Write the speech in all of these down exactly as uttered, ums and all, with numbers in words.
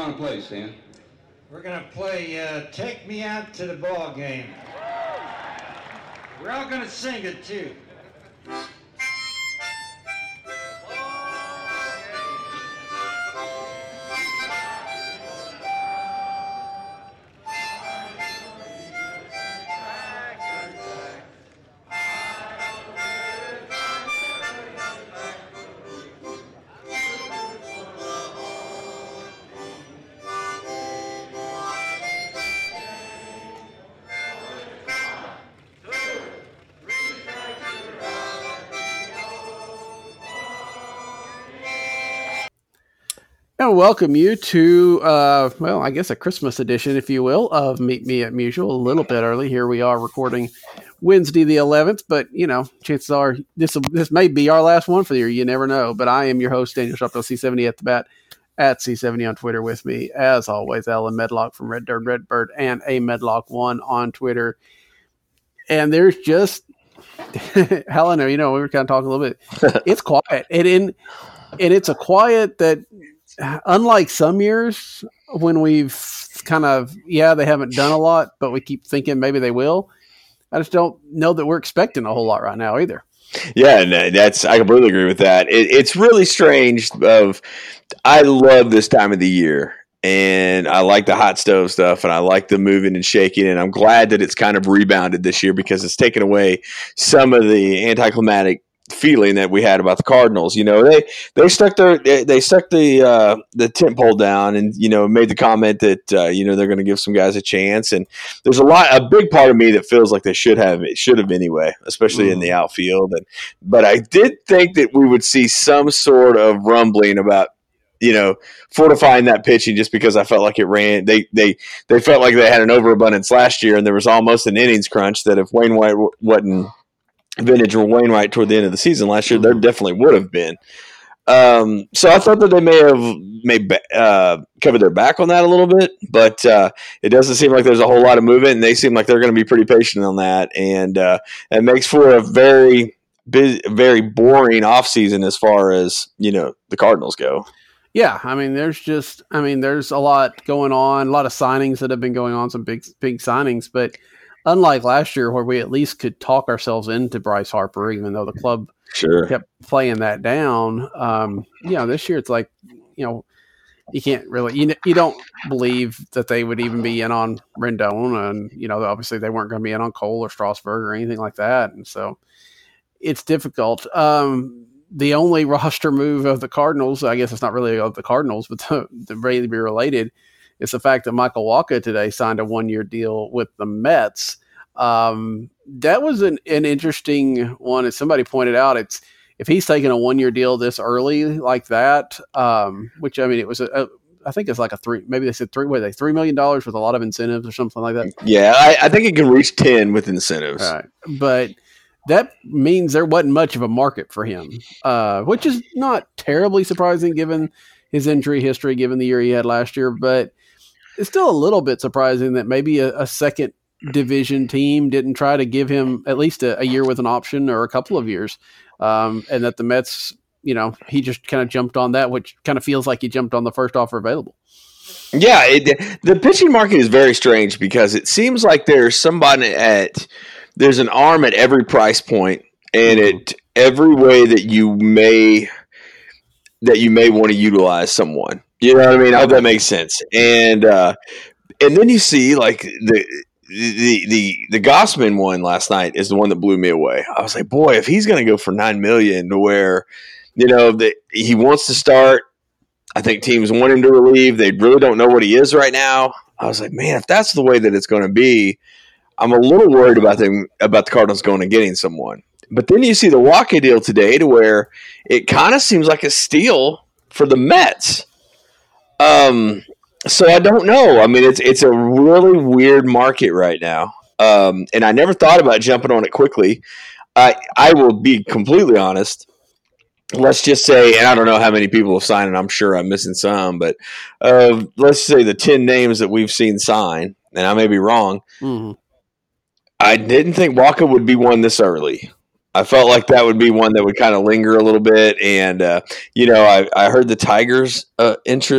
going to play, Stan? We're going to play uh, Take Me Out to the Ball Game. We're all going to sing it, too. And welcome you to, uh, well, I guess a Christmas edition, if you will, of Meet Me at Musial. A little bit early. Here we are recording Wednesday the eleventh, but, you know, chances are this this may be our last one for the year. You never know. But I am your host, Daniel Sharpton, C seventy at the bat, at C seventy on Twitter. With me, as always, Alan Medlock from Red Dirt Redbird and a Medlock one on Twitter. And there's just, Helen, you know, we were kind of talking a little bit. It's quiet. And, in, and it's a quiet that, unlike some years when we've kind of, yeah, they haven't done a lot, but we keep thinking maybe they will. I just don't know that we're expecting a whole lot right now either. Yeah, and that's, I completely agree with that. It, it's really strange. Of, I love this time of the year, and I like the hot stove stuff, and I like the moving and shaking, and I'm glad that it's kind of rebounded this year because it's taken away some of the anticlimactic feeling that we had about the Cardinals. You know, they they stuck their they, they stuck the uh, the tent pole down, and you know, made the comment that uh, you know, they're going to give some guys a chance. And there's a lot, a big part of me that feels like they should have it should have anyway, especially mm. in the outfield. And but I did think that we would see some sort of rumbling about, you know, fortifying that pitching, just because I felt like it ran. They they they felt like they had an overabundance last year, and there was almost an innings crunch that if Wainwright wasn't vintage or Wainwright toward the end of the season last year, there definitely would have been. Um, so I thought that they may have may uh, covered their back on that a little bit, but uh, it doesn't seem like there's a whole lot of movement, and they seem like they're going to be pretty patient on that, and uh, it makes for a very busy, very boring offseason as far as, you know, the Cardinals go. Yeah, I mean, there's just, I mean, there's a lot going on, a lot of signings that have been going on, some big, big signings, but unlike last year where we at least could talk ourselves into Bryce Harper, even though the club sure. kept playing that down. Um, you know, this year it's like, you know, you can't really, you, you don't believe that they would even be in on Rendon, and, you know, obviously they weren't going to be in on Cole or Strasburg or anything like that. And so it's difficult. Um, the only roster move of the Cardinals, I guess it's not really of the Cardinals, but the, the really be related, it's the fact that Michael Wacha today signed a one-year deal with the Mets. Um, that was an, an interesting one. As somebody pointed out, it's if he's taking a one-year deal this early like that, um, which, I mean, it was, a, a, I think it's like a three, maybe they said three, what, they three million dollars with a lot of incentives or something like that. Yeah, I, I think it can reach ten with incentives. Right. But that means there wasn't much of a market for him, uh, which is not terribly surprising given his injury history, given the year he had last year, but it's still a little bit surprising that maybe a, a second division team didn't try to give him at least a, a year with an option or a couple of years. Um, and that the Mets, you know, he just kind of jumped on that, which kind of feels like he jumped on the first offer available. Yeah. It, the pitching market is very strange because it seems like there's somebody at, there's an arm at every price point, and it, every way that you may, that you may want to utilize someone. You know what I mean? I hope that makes sense. And uh, and then you see like the the the the Gossman one last night is the one that blew me away. I was like, boy, if he's going to go for nine million, to where, you know, that he wants to start. I think teams want him to relieve. They really don't know what he is right now. I was like, man, if that's the way that it's going to be, I'm a little worried about them about the Cardinals going and getting someone. But then you see the Wacha deal today, to where it kind of seems like a steal for the Mets. Um, so I don't know. I mean, it's it's a really weird market right now, um, and I never thought about jumping on it quickly. I I will be completely honest. Let's just say, and I don't know how many people have signed, and I'm sure I'm missing some, but uh, let's say the ten names that we've seen sign, and I may be wrong. Mm-hmm. I didn't think Wacha would be one this early. I felt like that would be one that would kind of linger a little bit. And, uh, you know, I, I heard the Tigers' uh, interest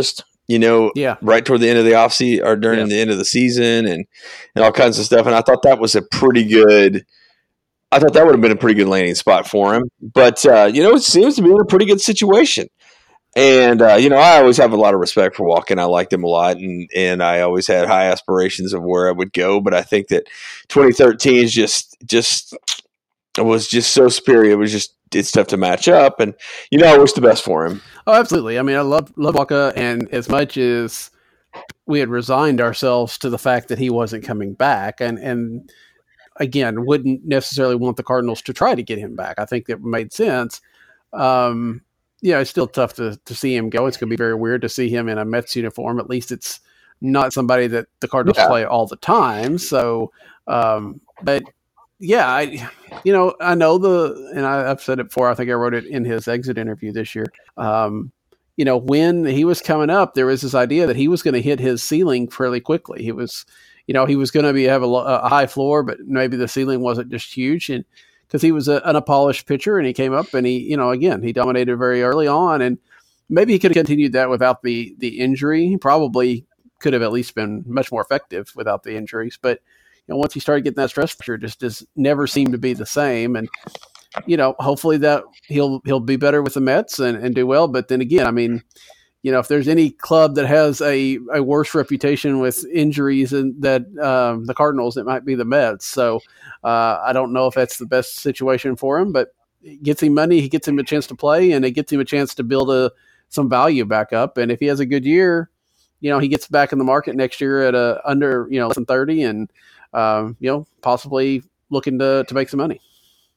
you know, Yeah. right toward the end of the offseason or during yeah. the end of the season and, and all kinds of stuff. And I thought that was a pretty good – I thought that would have been a pretty good landing spot for him. But, uh, you know, it seems to be in a pretty good situation. And, uh, you know, I always have a lot of respect for Walken. I liked him a lot, and, and I always had high aspirations of where I would go. But I think that twenty thirteen is just just – it was just so superior. It was just – it's tough to match up. And, you know, I wish the best for him. Oh, absolutely. I mean, I love, love Wacha, and as much as we had resigned ourselves to the fact that he wasn't coming back, and, and again, wouldn't necessarily want the Cardinals to try to get him back. I think that made sense. Um Yeah, it's still tough to, to see him go. It's going to be very weird to see him in a Mets uniform. At least it's not somebody that the Cardinals yeah. play all the time. So, um, but yeah, I, you know, I know the, and I, I've said it before, I think I wrote it in his exit interview this year. Um, you know, when he was coming up, there was this idea that he was going to hit his ceiling fairly quickly. He was, you know, he was going to be have a, a high floor, but maybe the ceiling wasn't just huge. And because he was a, an unpolished pitcher, and he came up and he, you know, again, he dominated very early on, and maybe he could have continued that without the the injury. He probably could have at least been much more effective without the injuries. But you know, once he started getting that stress pressure, just just never seemed to be the same. And you know, hopefully that he'll he'll be better with the Mets and, and do well. But then again, I mean, you know, if there's any club that has a, a worse reputation with injuries and that um, the Cardinals, it might be the Mets. So uh, I don't know if that's the best situation for him, but it gets him money, he gets him a chance to play, and it gets him a chance to build a, some value back up. And if he has a good year, you know, he gets back in the market next year at a under, you know, less than thirty, and um, you know, possibly looking to to make some money.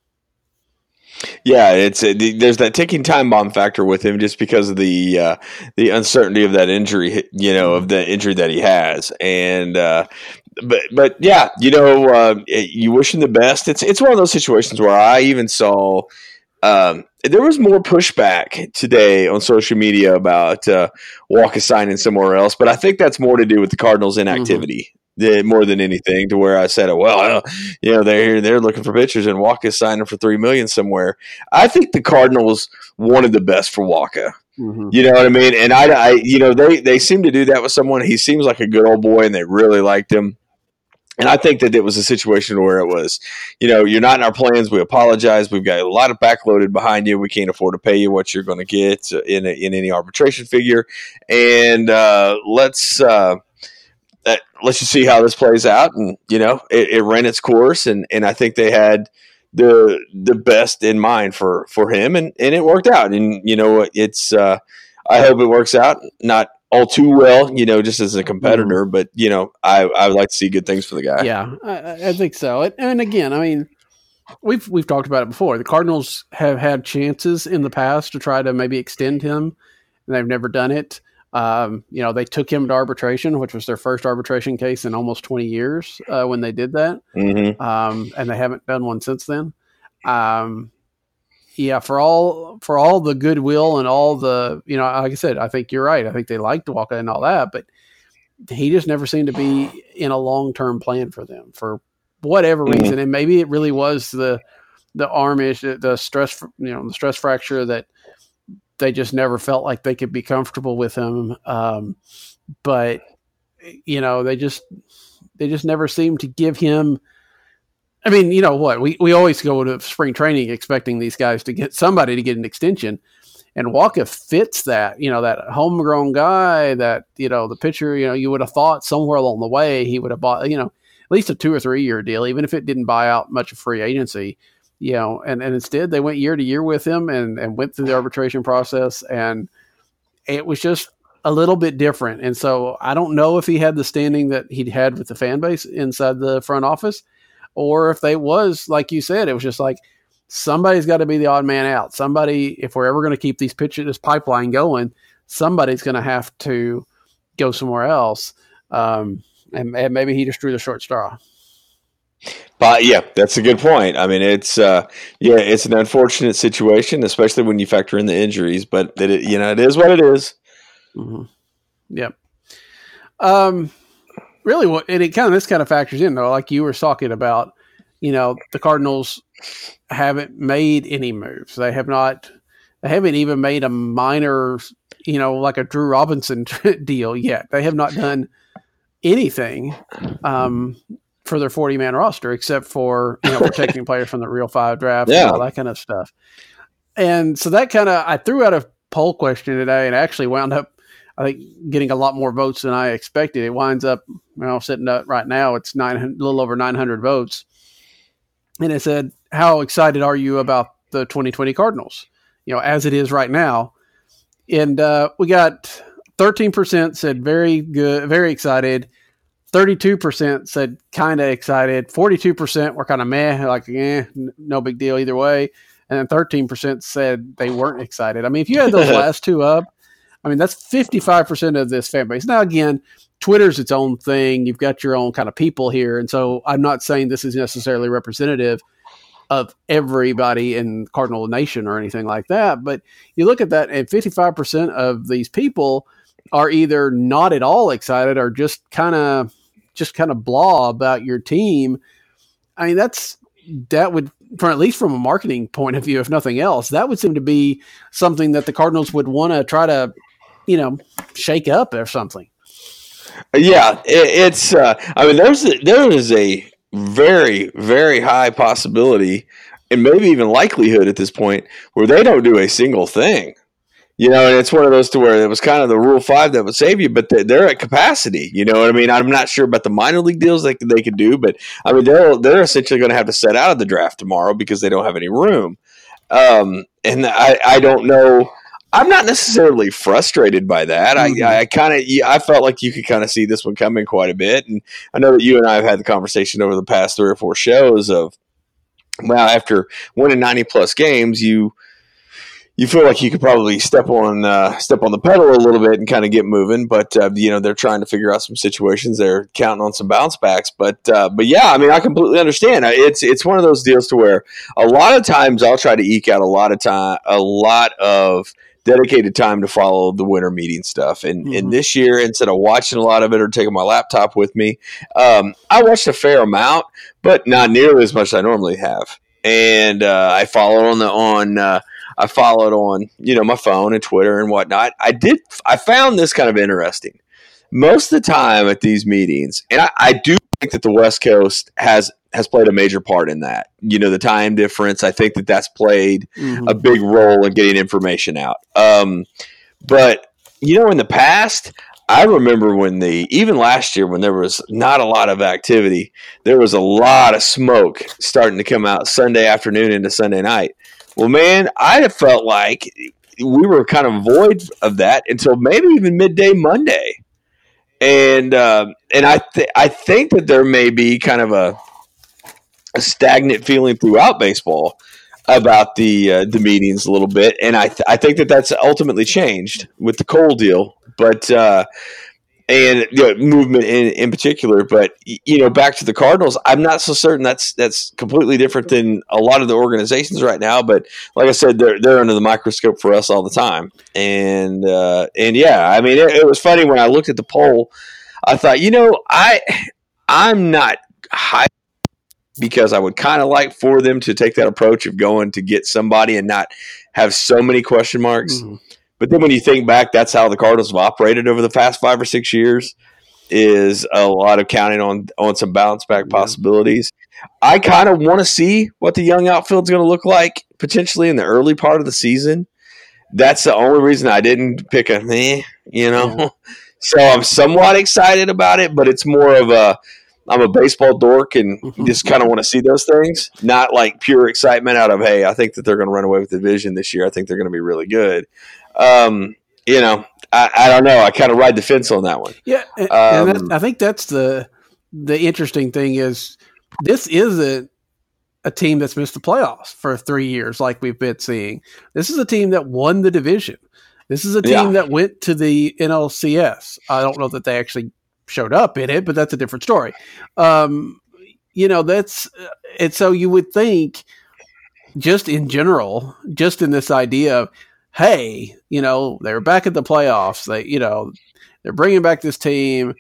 Yeah, it's there's that ticking time bomb factor with him just because of the uh, the uncertainty of that injury, you know, of the injury that he has, and uh, but but yeah, you know, uh, you wish him the best. It's it's one of those situations where I even saw um, there was more pushback today on social media about uh, Wacha signing somewhere else, but I think that's more to do with the Cardinals' inactivity. Mm-hmm. More than anything, to where I said, well, you know, they're they're looking for pitchers, and Wacha's signing for three million somewhere. I think the Cardinals wanted the best for Wacha. Mm-hmm. You know what I mean? And I, I, you know, they they seem to do that with someone. He seems like a good old boy, and they really liked him. And I think that it was a situation where it was, you know, you're not in our plans. We apologize. We've got a lot of backloaded behind you. We can't afford to pay you what you're going to get in a, in any arbitration figure, and uh, let's. Uh, That, let's just see how this plays out. And, you know, it, it ran its course, and, and I think they had the the best in mind for, for him, and, and it worked out. And, you know, it's uh, I hope it works out. Not all too well, you know, just as a competitor, mm-hmm. but, you know, I, I would like to see good things for the guy. Yeah, I, I think so. And again, I mean, we've we've talked about it before. The Cardinals have had chances in the past to try to maybe extend him, and they've never done it. Um, you know, they took him to arbitration, which was their first arbitration case in almost twenty years uh, when they did that. Mm-hmm. Um, and they haven't done one since then. Um, yeah, for all for all the goodwill and all the, you know, like I said, I think you're right. I think they liked Wacha and all that, but he just never seemed to be in a long-term plan for them for whatever mm-hmm. reason. And maybe it really was the the arm issue, the stress, you know, the stress fracture that they just never felt like they could be comfortable with him. Um, but you know, they just, they just never seemed to give him, I mean, you know what, we, we always go to spring training expecting these guys to get somebody to get an extension, and Wacha fits that, you know, that homegrown guy that, you know, the pitcher, you know, you would have thought somewhere along the way he would have bought, you know, at least a two or three year deal, even if it didn't buy out much of free agency. You know, and, and instead they went year to year with him and, and went through the arbitration process, and it was just a little bit different. And so I don't know if he had the standing that he'd had with the fan base inside the front office, or if they was, like you said, it was just like, somebody's got to be the odd man out. Somebody, if we're ever going to keep these pitches, this pipeline going, somebody's going to have to go somewhere else. Um, and, and maybe he just drew the short straw. But yeah, that's a good point. I mean, it's uh, yeah, it's an unfortunate situation, especially when you factor in the injuries. But that it, you know, it is what it is. Mm-hmm. Yep. Um, really, what and it kind of this kind of factors in though, like you were talking about. You know, the Cardinals haven't made any moves. They have not. They haven't even made a minor you know, like a Drew Robinson deal yet. They have not done anything um, for their forty man roster except for, you know, protecting players from the Real Five draft Yeah. and all that kind of stuff. And so that kind of, I threw out a poll question today and actually wound up, I think, getting a lot more votes than I expected. It winds up, you know, sitting up right now, it's nine, a little over nine hundred votes. And it said, how excited are you about the twenty twenty Cardinals, you know, as it is right now? And uh, we got thirteen percent said very good, very excited. thirty-two percent said kind of excited. forty-two percent were kind of meh, like, eh, no big deal either way. And then thirteen percent said they weren't excited. I mean, if you had those last two up, I mean, that's fifty-five percent of this fan base. Now, again, Twitter's its own thing. You've got your own kind of people here. And so I'm not saying this is necessarily representative of everybody in Cardinal Nation or anything like that. But you look at that, and fifty-five percent of these people are either not at all excited or just kind of just kind of blah about your team. I mean, that's that would, from at least from a marketing point of view, if nothing else, that would seem to be something that the Cardinals would want to try to, you know, shake up or something. Yeah, it, it's. Uh, I mean, there's a, there is a very very high possibility, and maybe even likelihood at this point, where they don't do a single thing. You know, and it's one of those to where it was kind of the Rule Five that would save you, but they're at capacity. You know what I mean? I'm not sure about the minor league deals they they could do, but I mean they're they're essentially going to have to set out of the draft tomorrow because they don't have any room. Um, and I I don't know. I'm not necessarily frustrated by that. Mm-hmm. I I kind of I felt like you could kind of see this one coming quite a bit, and I know that you and I have had the conversation over the past three or four shows of, well, after winning ninety plus games, you. You feel like you could probably step on uh, step on the pedal a little bit and kind of get moving, but uh, you know they're trying to figure out some situations. They're counting on some bounce backs, but uh, but yeah, I mean I completely understand. It's it's one of those deals to where a lot of times I'll try to eke out a lot of time, a lot of dedicated time to follow the winter meeting stuff. And mm-hmm. and this year, instead of watching a lot of it or taking my laptop with me, um, I watched a fair amount, but not nearly as much as I normally have. And uh, I followed on the on. Uh, I followed on, you know, my phone and Twitter and whatnot. I did. I found this kind of interesting. Most of the time at these meetings, and I, I do think that the West Coast has has played a major part in that. You know, the time difference. I think that that's played mm-hmm. a big role in getting information out. Um, but you know, in the past, I remember when the even last year when there was not a lot of activity, there was a lot of smoke starting to come out Sunday afternoon into Sunday night. Well, man, I felt like we were kind of void of that until maybe even midday Monday, and uh, and I th- I think that there may be kind of a, a stagnant feeling throughout baseball about the uh, the meetings a little bit, and I th- I think that that's ultimately changed with the Cole deal, but. Uh, And you know, movement in, in particular, but you know, back to the Cardinals, I'm not so certain that's that's completely different than a lot of the organizations right now. But like I said, they're they're under the microscope for us all the time, and uh, and yeah, I mean, it, it was funny when I looked at the poll. I thought, you know, I I'm not high because I would kind of like for them to take that approach of going to get somebody and not have so many question marks. Mm-hmm. But then when you think back, that's how the Cardinals have operated over the past five or six years, is a lot of counting on, on some bounce back yeah. possibilities. I kind of want to see what the young outfield's going to look like potentially in the early part of the season. That's the only reason I didn't pick a meh, you know. Yeah. So I'm somewhat excited about it, but it's more of a I'm a baseball dork and just kind of want to see those things, not like pure excitement out of, hey, I think that they're going to run away with the division this year. I think they're going to be really good. Um, you know, I, I don't know. I kind of ride the fence on that one. Yeah, and, um, and that, I think that's the the interesting thing is this isn't a team that's missed the playoffs for three years like we've been seeing. This is a team that won the division. This is a team yeah. that went to the N L C S. I don't know that they actually showed up in it, but that's a different story. Um, you know, that's – and so you would think just in general, just in this idea of, hey, you know, they're back at the playoffs. They, you know, they're bringing back this team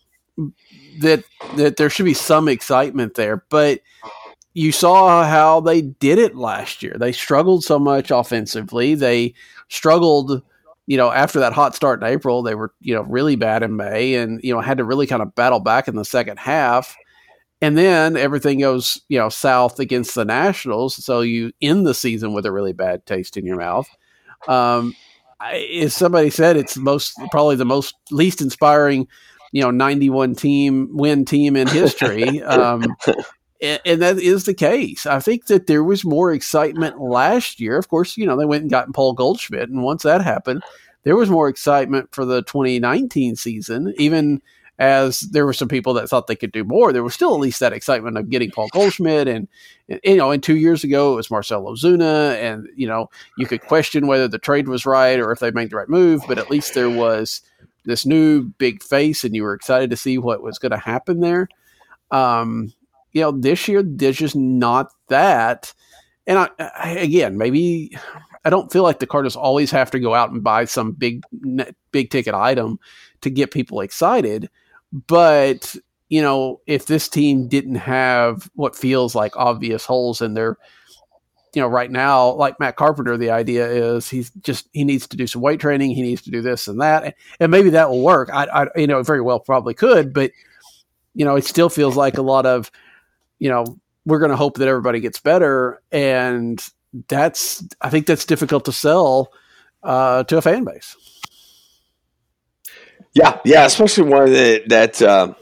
that that there should be some excitement there. But you saw how they did it last year. They struggled so much offensively. They struggled you know, after that hot start in April, they were, you know, really bad in May and, you know, had to really kind of battle back in the second half. And then everything goes, you know, south against the Nationals. So you end the season with a really bad taste in your mouth. Um, I, as somebody said, it's most probably the most least inspiring, you know, ninety-one team win team in history. Um, and, and that is the case. I think that there was more excitement last year. Of course, you know, they went and got Paul Goldschmidt. And once that happened, there was more excitement for the twenty nineteen season, even as there were some people that thought they could do more. There was still at least that excitement of getting Paul Goldschmidt. And, and you know, and two years ago, it was Marcell Ozuna. And, you know, you could question whether the trade was right or if they made the right move, but at least there was this new big face and you were excited to see what was going to happen there. Um, you know, this year, there's just not that. And I, I, again, maybe I don't feel like the Cardinals always have to go out and buy some big, big ticket item to get people excited. But, you know, if this team didn't have what feels like obvious holes in their, you know, right now, like Matt Carpenter, the idea is he's just, he needs to do some weight training. He needs to do this and that. And, and maybe that will work. I, I, you know, very well probably could, but, you know, it still feels like a lot of, you know, we're going to hope that everybody gets better. And that's, I think that's difficult to sell uh, to a fan base. Yeah. Yeah. Especially one that, that uh,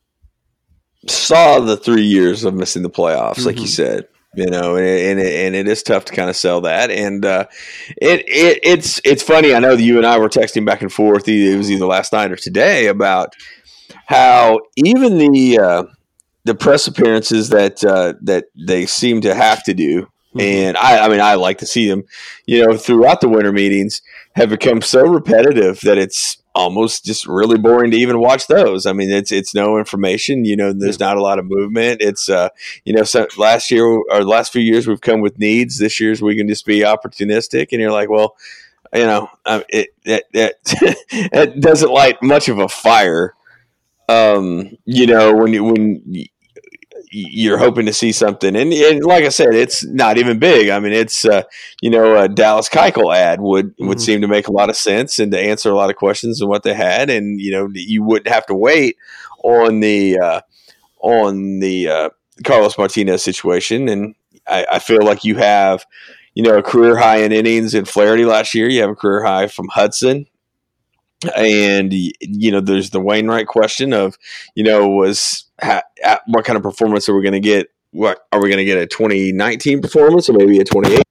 saw the three years of missing the playoffs, mm-hmm. like you said. You know, and and it, and it is tough to kind of sell that, and uh, it it it's it's funny. I know that you and I were texting back and forth. It was either last night or today about how even the uh, the press appearances that uh, that they seem to have to do, mm-hmm. and I I mean I like to see them, you know, throughout the winter meetings have become so repetitive that it's almost just really boring to even watch those. I mean, it's it's no information. You know, there's not a lot of movement. It's uh, you know, so last year or last few years we've come with needs. This year's we can just be opportunistic, and you're like, well, you know, um, it it, it it doesn't light much of a fire. Um, you know, when you when you're hoping to see something, and, and like I said, it's not even big. I mean, it's uh, you know, a Dallas Keuchel ad would would mm-hmm. seem to make a lot of sense and to answer a lot of questions on what they had, and you know, you wouldn't have to wait on the uh, on the uh, Carlos Martinez situation. And I, I feel like you have, you know, a career high in innings in Flaherty last year. You have a career high from Hudson. And, you know, there's the Wainwright question of, you know, was ha, what kind of performance are we going to get? What are we going to get, a twenty nineteen performance or maybe a twenty-eight?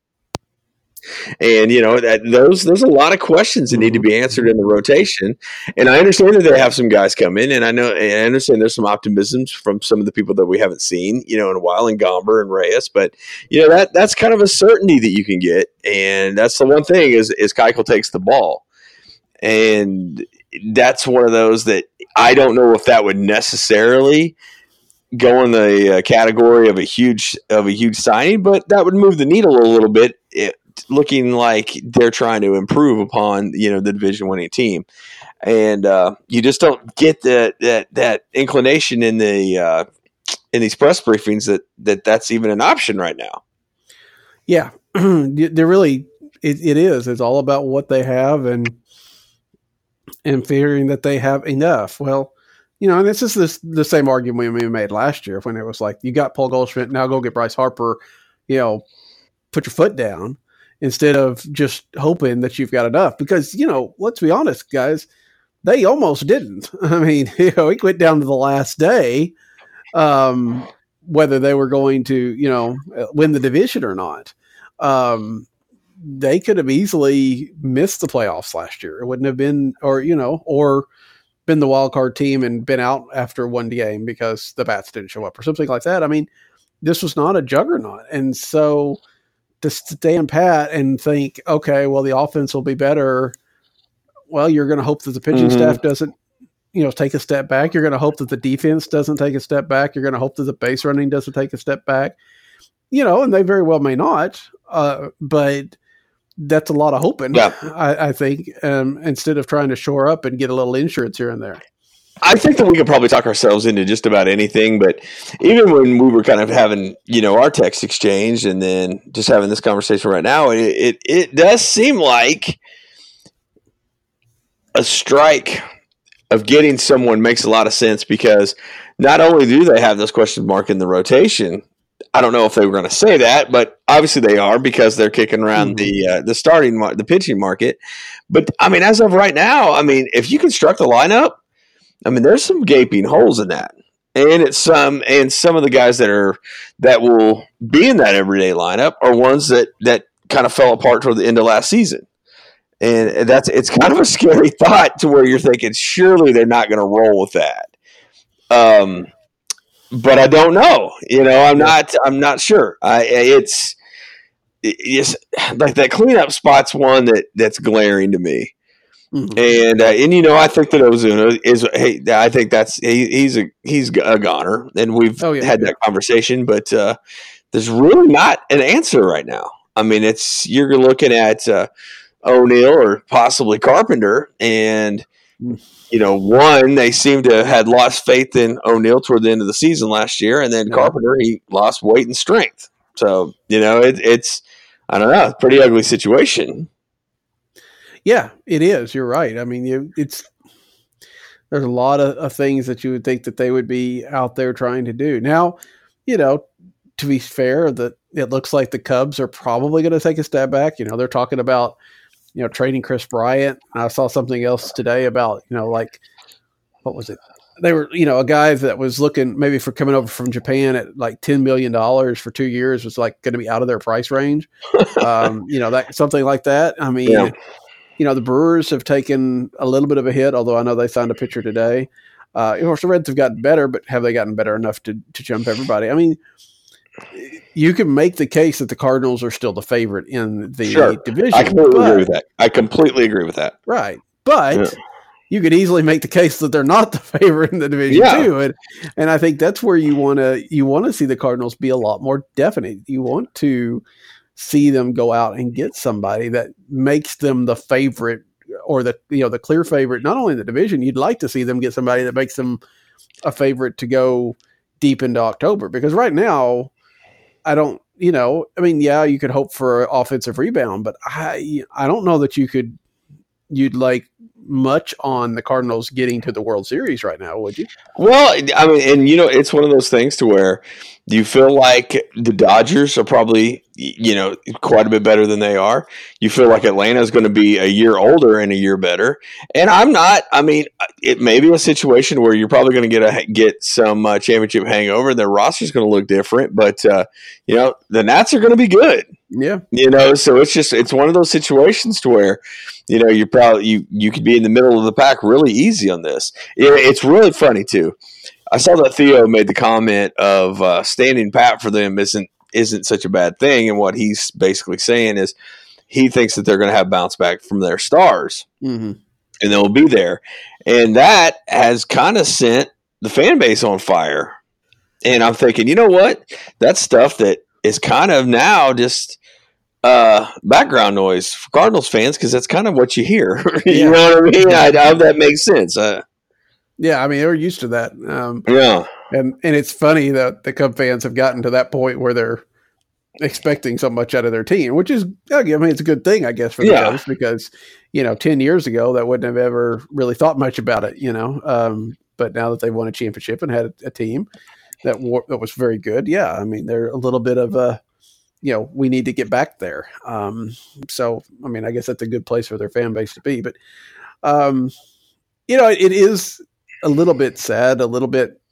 And, you know, that those there's a lot of questions that need to be answered in the rotation. And I understand that they have some guys come in, and I know I understand there's some optimisms from some of the people that we haven't seen, you know, in a while, in Gomber and Reyes. But, you know, that that's kind of a certainty that you can get. And that's the one thing is, is Keuchel takes the ball. And that's one of those that I don't know if that would necessarily go in the uh, category of a huge of a huge signing, but that would move the needle a little bit, it, looking like they're trying to improve upon, you know, the division winning team. And uh, you just don't get that that that inclination in the uh, in these press briefings that, that that's even an option right now. Yeah, they're really it, it is. It's all about what they have and. and fearing that they have enough. Well, you know, and this is this, the same argument we made last year when it was like, you got Paul Goldschmidt, now go get Bryce Harper, you know, put your foot down instead of just hoping that you've got enough. Because, you know, let's be honest, guys, they almost didn't. I mean, you know, it went down to the last day, um, whether they were going to, you know, win the division or not. Um, they could have easily missed the playoffs last year. It wouldn't have been, or, you know, or been the wild card team and been out after one game because the bats didn't show up or something like that. I mean, this was not a juggernaut. And so to stand pat and think, okay, well, the offense will be better. Well, you're going to hope that the pitching mm-hmm. staff doesn't, you know, take a step back. You're going to hope that the defense doesn't take a step back. You're going to hope that the base running doesn't take a step back, you know, and they very well may not, uh, but that's a lot of hoping, yeah. I, I think, um, instead of trying to shore up and get a little insurance here and there. I think that we could probably talk ourselves into just about anything, but even when we were kind of having, you know, our text exchange and then just having this conversation right now, it, it, it does seem like a strike of getting someone makes a lot of sense because not only do they have this question mark in the rotation, I don't know if they were going to say that, but obviously they are because they're kicking around mm-hmm. the uh, the starting mar- the pitching market. But I mean, as of right now, I mean, if you construct the lineup, I mean, there's some gaping holes in that, and it's some and some of the guys that are that will be in that everyday lineup are ones that that kind of fell apart toward the end of last season. And that's it's kind of a scary thought to where you're thinking, surely they're not going to roll with that. Um, but I don't know. You know, I'm not. I'm not sure. I, it's it's like that cleanup spot's one that that's glaring to me. Mm-hmm. And uh, and you know, I think that Ozuna is. Hey, I think that's he, he's a he's a goner, and we've oh, yeah, had yeah. that conversation. But uh, there's really not an answer right now. I mean, it's you're looking at. Uh, O'Neill or possibly Carpenter, and you know, one they seem to had lost faith in O'Neill toward the end of the season last year, and then yeah. Carpenter he lost weight and strength. So you know, it, it's I don't know, pretty ugly situation. Yeah, it is. You're right. I mean, you, it's there's a lot of, of things that you would think that they would be out there trying to do. Now, you know, to be fair, that it looks like the Cubs are probably going to take a step back. You know, they're talking about. You know, trading Chris Bryant. I saw something else today about, you know, like, what was it? They were, you know, a guy that was looking maybe for coming over from Japan at like ten million dollars for two years was like going to be out of their price range. um, you know, that something like that. I mean, yeah. you know, the Brewers have taken a little bit of a hit, although I know they signed a pitcher today. Uh, of course, the Reds have gotten better, but have they gotten better enough to, to jump everybody? I mean, you can make the case that the Cardinals are still the favorite in the sure. division. I completely but, agree with that. I completely agree with that. Right. But yeah. you could easily make the case that they're not the favorite in the division yeah. too. And, and I think that's where you want to, you want to see the Cardinals be a lot more definite. You want to see them go out and get somebody that makes them the favorite or the, you know, the clear favorite, not only in the division. You'd like to see them get somebody that makes them a favorite to go deep into October, because right now, I don't, you know, I mean, yeah, you could hope for an offensive rebound, but I, I don't know that you could, you'd like much on the Cardinals getting to the World Series right now, would you? Well, I mean, and you know, it's one of those things to where you feel like the Dodgers are probably, you know, quite a bit better than they are. You feel like Atlanta is going to be a year older and a year better. And I'm not, I mean, it may be a situation where you're probably going to get a, get some uh, championship hangover. Their roster is going to look different, but uh, you know, the Nats are going to be good. Yeah. You know, so it's just, it's one of those situations to where, you know, you're probably, you, you could be in the middle of the pack really easy on this. It, it's really funny too. I saw that Theo made the comment of uh, standing pat for them isn't, isn't such a bad thing. And what he's basically saying is he thinks that they're going to have bounce back from their stars mm-hmm. and they'll be there. And that has kind of sent the fan base on fire. And I'm thinking, you know what? That's stuff that is kind of now just uh, background noise for Cardinals fans, because that's kind of what you hear. you yeah. know what I mean? I, I hope that makes sense. Uh, yeah, I mean, they're used to that. Um, yeah. And and it's funny that the Cub fans have gotten to that point where they're expecting so much out of their team, which is, I mean, it's a good thing, I guess, for the yeah. Cubs, because, you know, ten years ago, that wouldn't have ever really thought much about it, you know. Um, but now that they've won a championship and had a, a team that, war, that was very good, yeah, I mean, they're a little bit of a, you know, we need to get back there. Um, so, I mean, I guess that's a good place for their fan base to be. But, um, you know, it, it is a little bit sad, a little bit,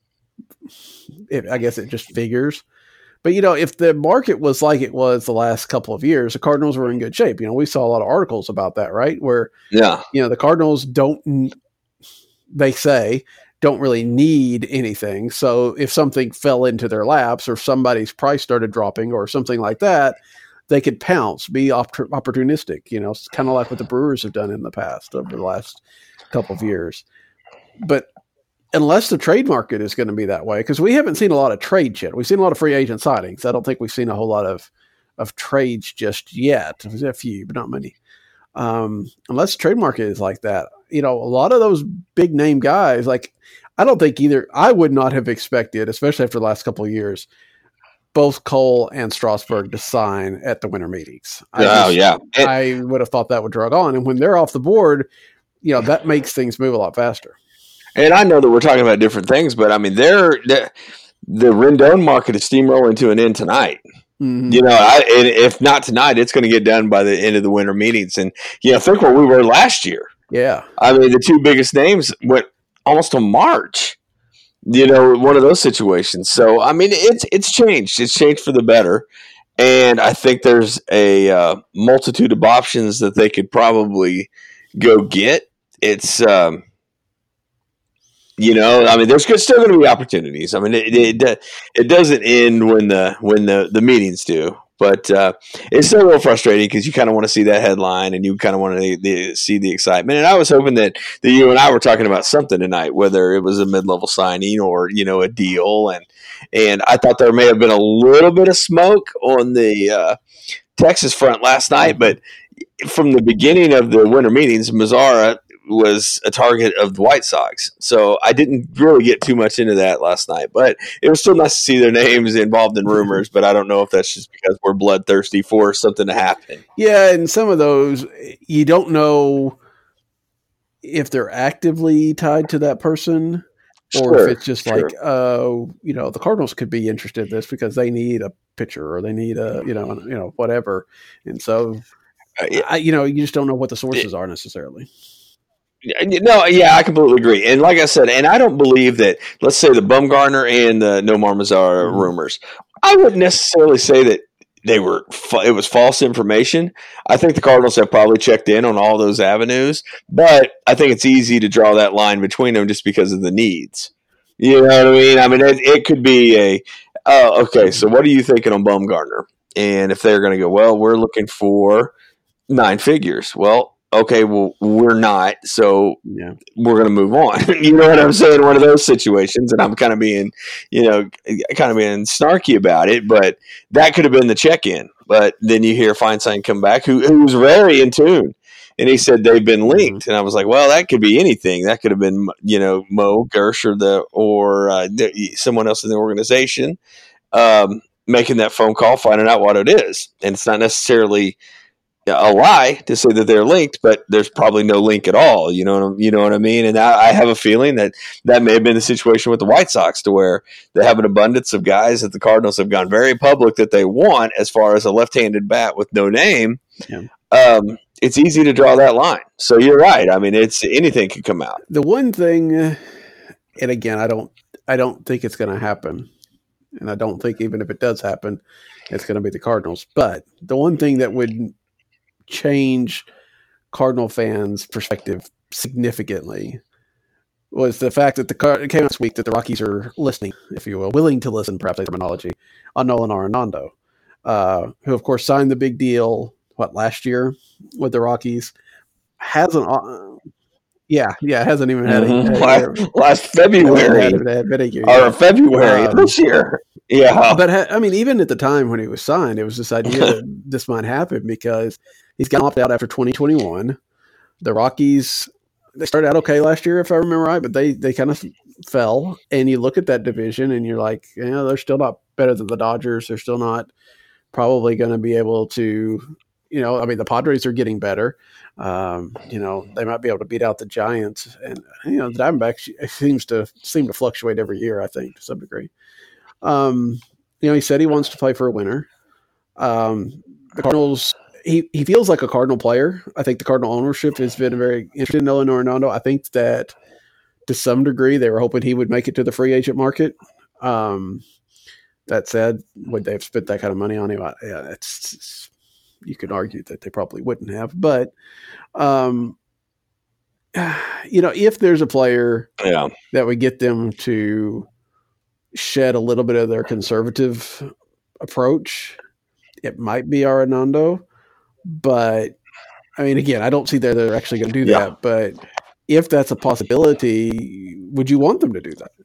it, I guess it just figures. But, you know, if the market was like it was the last couple of years, the Cardinals were in good shape. You know, we saw a lot of articles about that, right? Where, yeah, you know, the Cardinals don't, they say, don't really need anything. So if something fell into their laps or somebody's price started dropping or something like that, they could pounce, be op- opportunistic. You know, it's kind of like what the Brewers have done in the past over the last couple of years. But unless the trade market is going to be that way, because we haven't seen a lot of trades yet. We've seen a lot of free agent signings. I don't think we've seen a whole lot of, of trades just yet. There's a few, but not many. Um, unless the trade market is like that, you know, a lot of those big name guys, like, I don't think either, I would not have expected, especially after the last couple of years, both Cole and Strasburg to sign at the winter meetings. I oh, just, yeah. It, I would have thought that would drag on. And when they're off the board, you know, that makes things move a lot faster. And I know that we're talking about different things, but I mean, they're, they're the Rendon market is steamrolling to an end tonight. Mm-hmm. You know, I, if not tonight, it's going to get done by the end of the winter meetings. And, you know, think where we were last year. Yeah. I mean, the two biggest names went almost to March, you know, one of those situations. So, I mean, it's it's changed. It's changed for the better. And I think there's a uh, multitude of options that they could probably go get. It's, um, you know, I mean, there's still going to be opportunities. I mean, it, it it doesn't end when the when the, the meetings do, but uh, it's still a little frustrating because you kind of want to see that headline and you kind of want to see the excitement. And I was hoping that, that you and I were talking about something tonight, whether it was a mid-level signing or, you know, a deal. And and I thought there may have been a little bit of smoke on the uh, Texas front last night, but from the beginning of the winter meetings, Mazara was a target of the White Sox. So I didn't really get too much into that last night, but it was still nice to see their names involved in rumors, but I don't know if that's just because we're bloodthirsty for something to happen. Yeah, and some of those, you don't know if they're actively tied to that person or sure, if it's just sure. like, uh, you know, the Cardinals could be interested in this because they need a pitcher or they need a, you know, you know, whatever. And so, uh, yeah. I, you know, you just don't know what the sources are necessarily. No, yeah, I completely agree. And like I said, and I don't believe that, let's say the Bumgarner and the Nomar Mazara mm-hmm. rumors, I wouldn't necessarily say that they were, it was false information. I think the Cardinals have probably checked in on all those avenues, but I think it's easy to draw that line between them just because of the needs. You know what I mean? I mean, it, it could be a, oh, okay, so what are you thinking on Bumgarner? And if they're going to go, well, we're looking for nine figures. Well, okay, well, we're not, so yeah. we're going to move on. You know what I'm saying? One of those situations, and I'm kind of being, you know, kind of being snarky about it, but that could have been the check-in. But then you hear Feinstein come back, who, who was very in tune, and he said they've been linked. Mm-hmm. And I was like, well, that could be anything. That could have been, you know, Mo Gersh or, the, or uh, the, someone else in the organization um, making that phone call, finding out what it is. And it's not necessarily a lie to say that they're linked, but there's probably no link at all. You know, you know what I mean? And I, I have a feeling that that may have been the situation with the White Sox, to where they have an abundance of guys that the Cardinals have gone very public that they want as far as a left-handed bat with no name. Yeah. Um, it's easy to draw that line. So you're right. I mean, it's anything could come out. The one thing, and again, I don't, I don't think it's going to happen, and I don't think even if it does happen, it's going to be the Cardinals. But the one thing that would change Cardinal fans' perspective significantly was the fact that the car, it came out this week that the Rockies are listening, if you will, willing to listen, perhaps a terminology, on Nolan Arenado, uh, who of course signed the big deal, what, last year with the Rockies, hasn't, uh, yeah, yeah, hasn't even had mm-hmm. a, last, last February, had, had, had year, or February um, this year. Yeah. But I mean, even at the time when he was signed, it was this idea that this might happen because he's got opted out after twenty twenty-one. The Rockies, they started out okay last year, if I remember right, but they, they kind of fell. And you look at that division and you're like, you know, they're still not better than the Dodgers. They're still not probably going to be able to, you know, I mean, the Padres are getting better. Um, you know, they might be able to beat out the Giants. And, you know, the Diamondbacks seems to seem to fluctuate every year, I think, to some degree. Um, you know, he said he wants to play for a winner. Um, the Cardinals, he, he feels like a Cardinal player. I think the Cardinal ownership has been very interested in Nolan Arenado. I think that to some degree they were hoping he would make it to the free agent market. Um, that said, would they have spent that kind of money on him? Yeah, it's, it's you could argue that they probably wouldn't have. But, um, you know, if there's a player yeah. that would get them to shed a little bit of their conservative approach, it might be Arenado. But, I mean, again, I don't see that they're actually going to do that. Yeah. But if that's a possibility, would you want them to do that?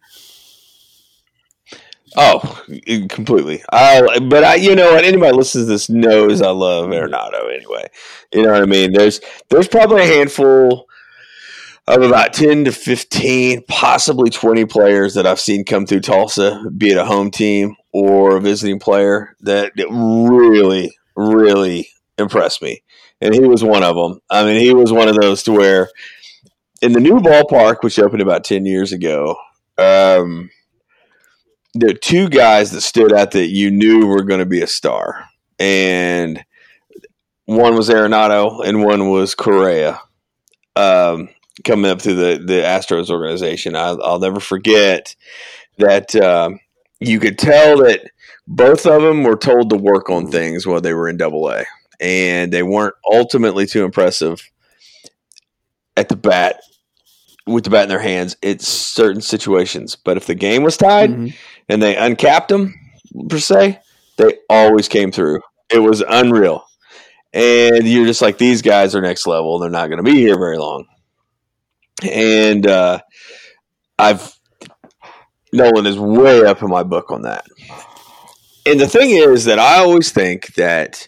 Oh, completely. I, but I, you know what? Anybody listens to this knows I love Arenado anyway. You know what I mean? There's there's probably a handful of about ten to fifteen, possibly twenty players that I've seen come through Tulsa, be it a home team or a visiting player, that really, really impressed me. And he was one of them. I mean, he was one of those to where in the new ballpark, which opened about ten years ago, um, there are two guys that stood out that you knew were going to be a star. And one was Arenado and one was Correa, um, coming up through the, the Astros organization. I, I'll never forget that um, you could tell that both of them were told to work on things while they were in Double A, and they weren't ultimately too impressive at the bat with the bat in their hands. It's certain situations, but if the game was tied mm-hmm. and they uncapped them per se, they always came through. It was unreal. And you're just like, these guys are next level. They're not going to be here very long. And uh, I've Nolan is way up in my book on that. And the thing is that I always think that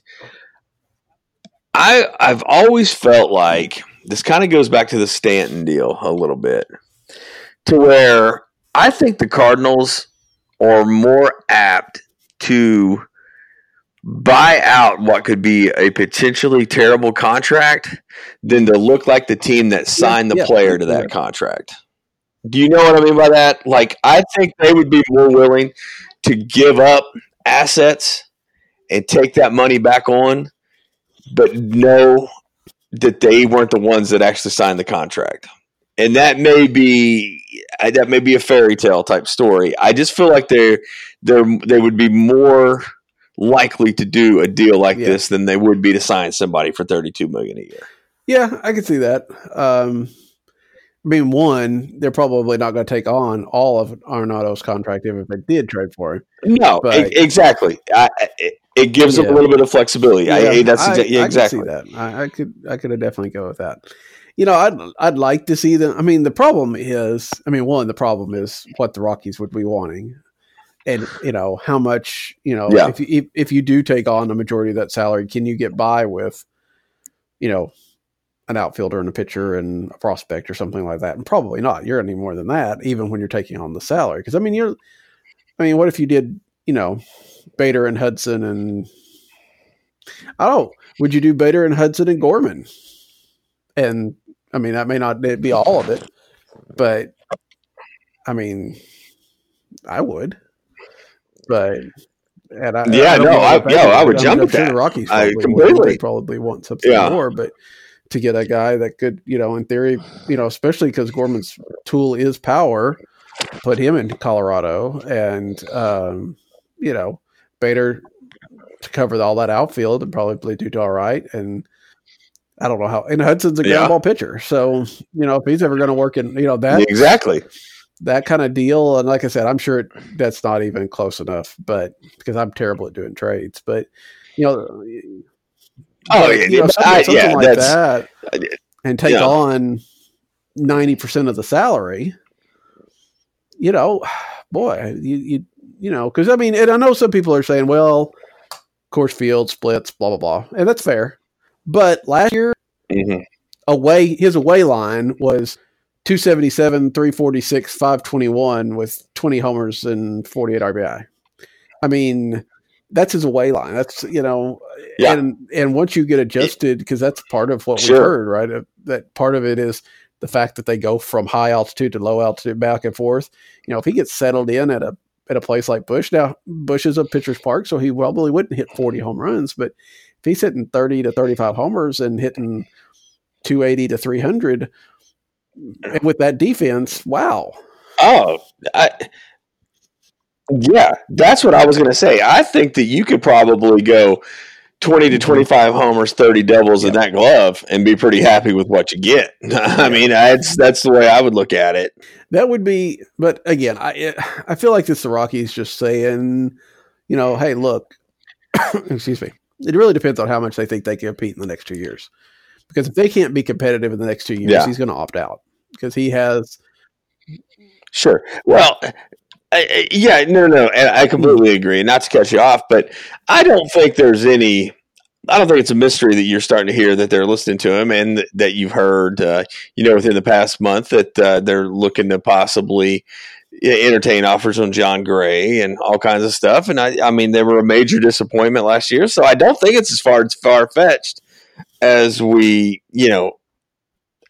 I I've always felt like this kind of goes back to the Stanton deal a little bit, to where I think the Cardinals are more apt to buy out what could be a potentially terrible contract than to look like the team that signed the yeah, player yeah, to that yeah. contract. Do you know what I mean by that? Like, I think they would be more willing to give up assets and take that money back on, but know that they weren't the ones that actually signed the contract. And that may be that may be a fairy tale type story. I just feel like they're they they would be more likely to do a deal like yeah. this than they would be to sign somebody for thirty-two million dollars a year. Yeah, I can see that. Um, I mean, one, they're probably not going to take on all of Arenado's contract even if they did trade for him. No, but, e- exactly. I, it, it gives yeah. them a little bit of flexibility. Yeah, I, that's I, exa- yeah, exactly. I can see that. I, I could, I could definitely go with that. You know, I'd, I'd like to see them. I mean, the problem is, I mean, one, the problem is what the Rockies would be wanting. And, you know, how much, you know, yeah. if, you, if if you do take on a majority of that salary, can you get by with, you know, an outfielder and a pitcher and a prospect or something like that? And probably not. You're any more than that, even when you're taking on the salary. Because, I mean, you're, I mean, what if you did, you know, Bader and Hudson and, I don't know, would you do Bader and Hudson and Gorman? And, I mean, that may not be all of it, but, I mean, I would. But and I, yeah, I no, I, yeah, I would I jump mean, at that. The Rockies I probably completely would. Probably want something yeah. more, but to get a guy that could, you know, in theory, you know, especially because Gorman's tool is power, put him in Colorado, and um, you know, Bader to cover all that outfield and probably do all right. And I don't know how. And Hudson's a ground yeah. ball pitcher, so you know, if he's ever going to work in, you know, that exactly. that kind of deal. And like I said, I'm sure it, that's not even close enough, but because I'm terrible at doing trades, but you know, oh but, yeah, you know, something, I, something yeah, like that and take you know. on ninety percent of the salary, you know, boy, you, you, you know, cause I mean, and I know some people are saying, well, course field splits, blah, blah, blah. And that's fair. But last year mm-hmm. away, his away line was two seventy-seven, three forty-six, five twenty-one with twenty homers and forty-eight R B I. I mean, that's his away line. That's, you know, yeah. and and once you get adjusted, because that's part of what sure. we've heard, right? That part of it is the fact that they go from high altitude to low altitude back and forth. You know, if he gets settled in at a at a place like Busch, now Busch is a pitcher's park, so he probably wouldn't hit forty home runs, but if he's hitting thirty to thirty-five homers and hitting two eighty to three hundred with that defense, wow. Oh, I, yeah, that's what I was going to say. I think that you could probably go twenty to twenty-five homers, thirty doubles yeah. in that glove and be pretty happy with what you get. I mean, that's, that's the way I would look at it. That would be, but again, I I feel like it's the Rockies just saying, you know, hey, look, excuse me. It really depends on how much they think they can compete in the next two years. Because if they can't be competitive in the next two years, yeah. he's going to opt out because he has. Sure. Well, I, yeah, no, no, and I completely agree. Not to cut you off, but I don't think there's any. I don't think it's a mystery that you're starting to hear that they're listening to him, and th- that you've heard, uh, you know, within the past month that uh, they're looking to possibly entertain offers on John Gray and all kinds of stuff. And I, I mean, they were a major disappointment last year, so I don't think it's as far as far fetched as we, you know,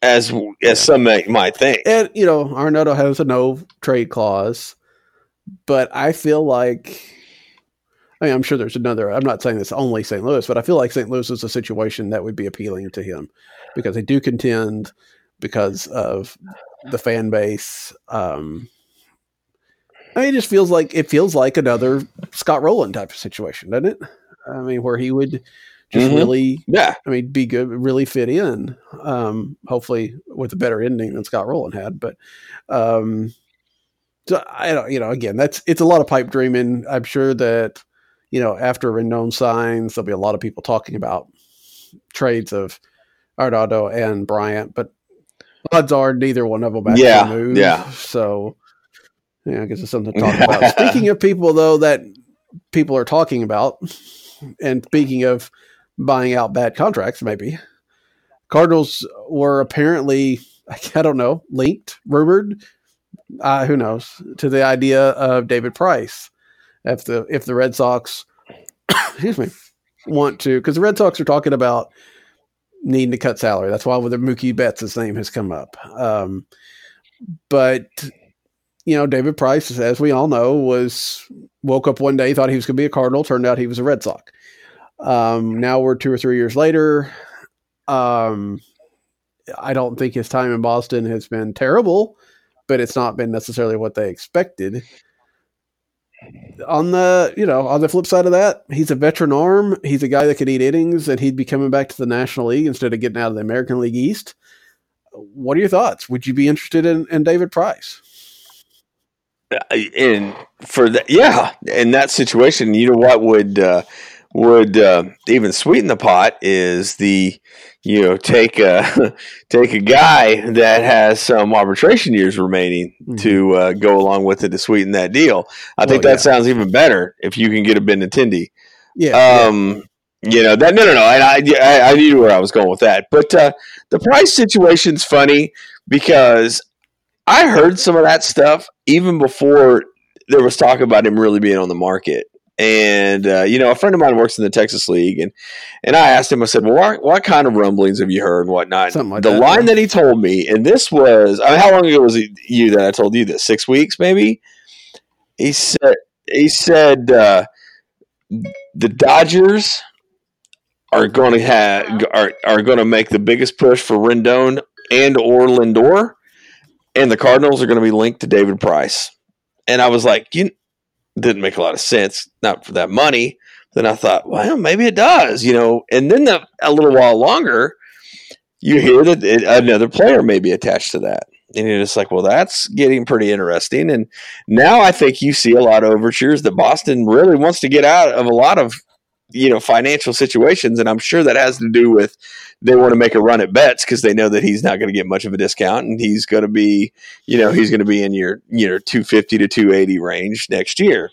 as as yeah. some may, might think. And, you know, Arenado has a no trade clause, but I feel like, I mean, I'm sure there's another, I'm not saying this only Saint Louis, but I feel like Saint Louis is a situation that would be appealing to him because they do contend because of the fan base. Um, I mean, it just feels like, it feels like another Scott Rowland type of situation, doesn't it? I mean, where he would just mm-hmm. really, yeah. I mean, be good, really fit in, um, hopefully with a better ending than Scott Rowland had. But, um, so I don't, you know, again, that's, it's a lot of pipe dreaming. I'm sure that, you know, after Rendon signs, there'll be a lot of people talking about trades of Arenado and Bryant, but odds are neither one of them actually yeah, move. Yeah. So, yeah, I guess it's something to talk about. Speaking of people, though, that people are talking about, and speaking of buying out bad contracts, maybe Cardinals were apparently, I don't know, linked, rumored, uh, who knows, to the idea of David Price. If the if the Red Sox, excuse me, want to, because the Red Sox are talking about needing to cut salary. That's why with the Mookie Betts' name has come up. Um, but you know, David Price, as we all know, was woke up one day, thought he was going to be a Cardinal. Turned out he was a Red Sox. Um, now we're two or three years later. Um, I don't think his time in Boston has been terrible, but it's not been necessarily what they expected. On the, you know, on the flip side of that, he's a veteran arm. He's a guy that could eat innings, and he'd be coming back to the National League instead of getting out of the American League East. What are your thoughts? Would you be interested in, in David Price? And for that, yeah, in that situation, you know what would uh, would uh, even sweeten the pot is the, you know, take a take a guy that has some arbitration years remaining mm-hmm. to uh, go along with it to sweeten that deal. I well, think that yeah. sounds even better if you can get a Benintendi. Yeah. Um, yeah. You know that no no no, and I, I I knew where I was going with that, but uh, the Price situation's funny because I heard some of that stuff even before there was talk about him really being on the market. And, uh, you know, a friend of mine works in the Texas League, and, and I asked him, I said, well, what, what kind of rumblings have you heard and whatnot? Something like the that, line yeah. that he told me, and this was, I mean, how long ago was it you that I told you this? Six weeks, maybe? He said, he said uh, the Dodgers are going to have are, are going to make the biggest push for Rendon and or Lindor, and the Cardinals are going to be linked to David Price. And I was like, you didn't make a lot of sense, not for that money. Then I thought, well, maybe it does, you know. And then the, a little while longer, you hear that it, another player may be attached to that. And you're just like, well, that's getting pretty interesting. And now I think you see a lot of overtures that Boston really wants to get out of a lot of, you know, financial situations. And I'm sure that has to do with they want to make a run at Betts because they know that he's not going to get much of a discount, and he's going to be, you know, he's going to be in your, you know, two fifty to two eighty range next year.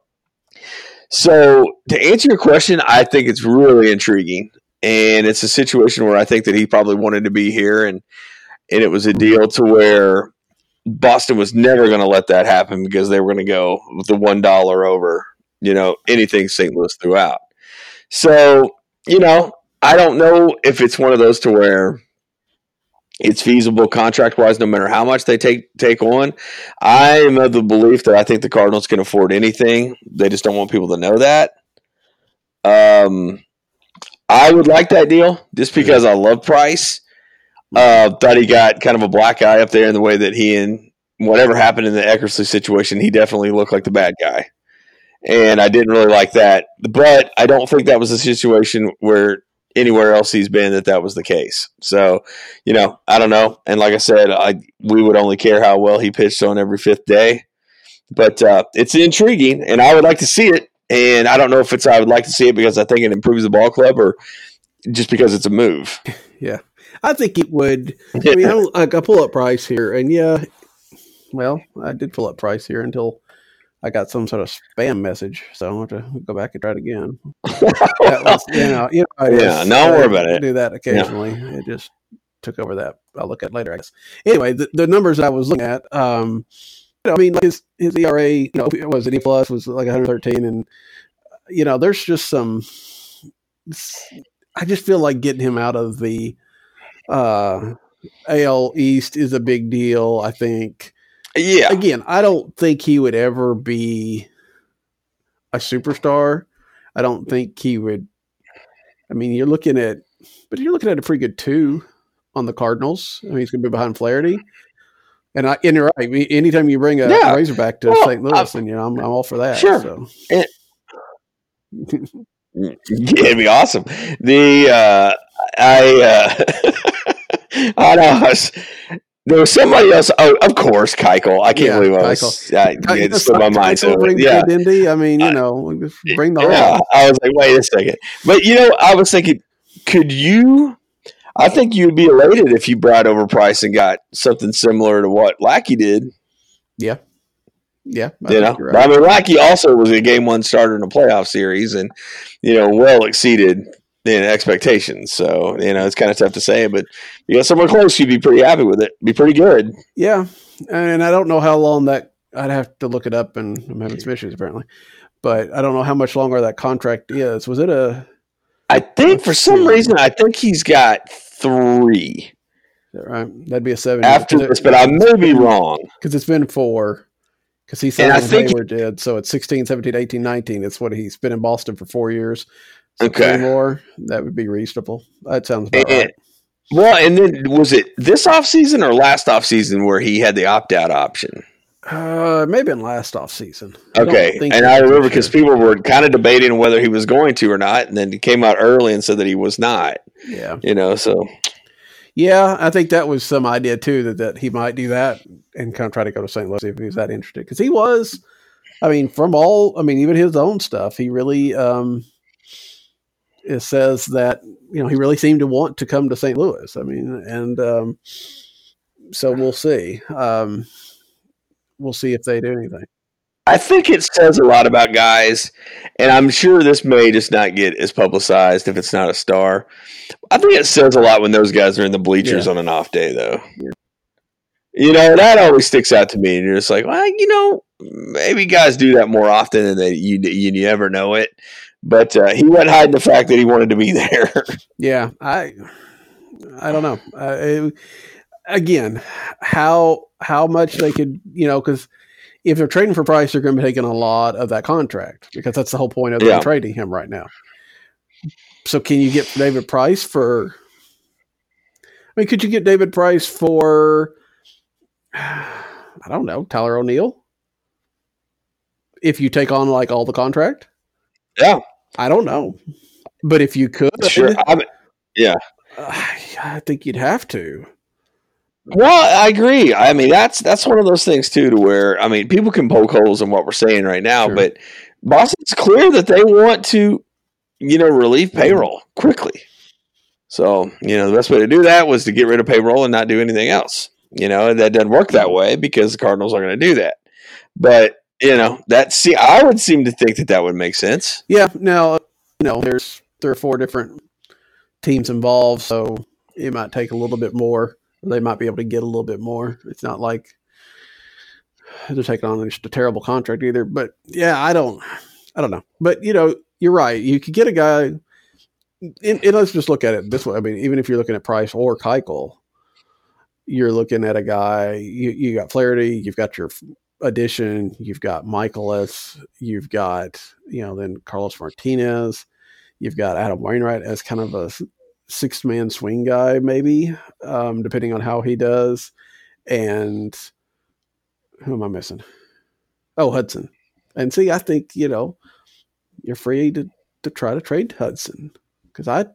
So to answer your question, I think it's really intriguing, and it's a situation where I think that he probably wanted to be here, and and it was a deal to where Boston was never going to let that happen because they were going to go with the one dollar over, you know, anything Saint Louis threw out. So, you know, I don't know if it's one of those to where it's feasible contract-wise no matter how much they take take on. I am of the belief that I think the Cardinals can afford anything. They just don't want people to know that. Um, I would like that deal just because I love Price. Uh, thought he got kind of a black eye up there in the way that he and whatever happened in the Eckersley situation, he definitely looked like the bad guy. And I didn't really like that. But I don't think that was a situation where anywhere else he's been that that was the case. So, you know, I don't know. And like I said, I we would only care how well he pitched on every fifth day. But uh, it's intriguing, and I would like to see it. And I don't know if it's I would like to see it because I think it improves the ball club or just because it's a move. Yeah. I think it would. I mean, I, I pull up Price here, and yeah, well, I did pull up Price here until I got some sort of spam message, so I'll have to go back and try it again. That was, you know, you know, I yeah, just, don't worry I about it. Do that occasionally. Yeah. It just took over that. I'll look at it later, I guess. Anyway, the, the numbers I was looking at, um, you know, I mean, like his his E R A, you know, was it E plus was like one thirteen, and you know, there's just some. I just feel like getting him out of the. Uh, A L East is a big deal, I think. Yeah. Again, I don't think he would ever be a superstar. I don't think he would. I mean, you're looking at, but you're looking at a pretty good two on the Cardinals. I mean, he's going to be behind Flaherty. And, I, and you're right. Anytime you bring a yeah. Razorback to well, Saint Louis, then, you know, I'm, I'm all for that. Sure. So. It, it'd be awesome. The, uh, I, uh, I know. I was, there was somebody else. Oh, of course, Keuchel. I can't yeah, believe I was. I, it's still my mind. So, yeah. Indy. I mean, you know, bring the yeah. whole. I was like, wait a second. But, you know, I was thinking, could you, I think you'd be elated if you brought over Price and got something similar to what Lackey did. Yeah. Yeah. I you know, right. I mean, Lackey also was a game one starter in a playoff series and, you know, well exceeded in expectations. So, you know, it's kind of tough to say, but you got somewhere close, you'd be pretty happy with it. Be pretty good. Yeah. And I don't know how long that, I'd have to look it up, and I'm having some issues apparently, but I don't know how much longer that contract is. Was it a, I think for some reason, I think he's got three. Right. That'd be a seven. After this, but I may be wrong. Because it's been four. Because he signed when Hayward did. So it's sixteen, seventeen, eighteen, nineteen. It's what he's been in Boston for four years. So okay. More, that would be reasonable. That sounds about and, right. Well, and then was it this offseason or last offseason where he had the opt-out option? Uh, it may have been last offseason. Okay. And I remember because sure. people were kind of debating whether he was going to or not, and then he came out early and said that he was not. Yeah. You know, so. Yeah, I think that was some idea, too, that, that he might do that and kind of try to go to Saint Louis if he was that interested. Because he was, I mean, from all, I mean, even his own stuff, he really um, it says that, you know, he really seemed to want to come to Saint Louis. I mean, and um, so we'll see. Um We'll see if they do anything. I think it says a lot about guys, and I'm sure this may just not get as publicized if it's not a star. I think it says a lot when those guys are in the bleachers yeah. on an off day, though. Yeah. You know, that always sticks out to me, and you're just like, well, you know, maybe guys do that more often than they, you, you never know it. But uh, he wasn't hiding the fact that he wanted to be there. Yeah, I I don't know. Uh, it, Again, how how much they could, you know, because if they're trading for Price, they're going to be taking a lot of that contract because that's the whole point of yeah. them trading him right now. So can you get David Price for, I mean, could you get David Price for, I don't know, Tyler O'Neill? If you take on like all the contract? Yeah. I don't know. But if you could. Sure. I mean, yeah. Uh, I think you'd have to. Well, I agree. I mean, that's that's one of those things too, to where I mean, people can poke holes in what we're saying right now, sure. but Boston's clear that they want to, you know, relieve payroll quickly. So, you know, the best way to do that was to get rid of payroll and not do anything else. You know, and that doesn't work that way because the Cardinals are going to do that. But you know, that see, I would seem to think that that would make sense. Yeah. Now, you know, there's there are four different teams involved, so it might take a little bit more. They might be able to get a little bit more. It's not like they're taking on just a terrible contract either. But yeah, I don't, I don't know. But you know, you're right. You could get a guy. And, and let's just look at it this way. I mean, even if you're looking at Price or Keuchel, you're looking at a guy. You, you got Flaherty. You've got your addition. You've got Michaelis. You've got you know then Carlos Martinez. You've got Adam Wainwright as kind of a six-man swing guy, maybe, um, depending on how he does. And who am I missing? Oh, Hudson. And see, I think, you know, you're free to, to try to trade Hudson. Because I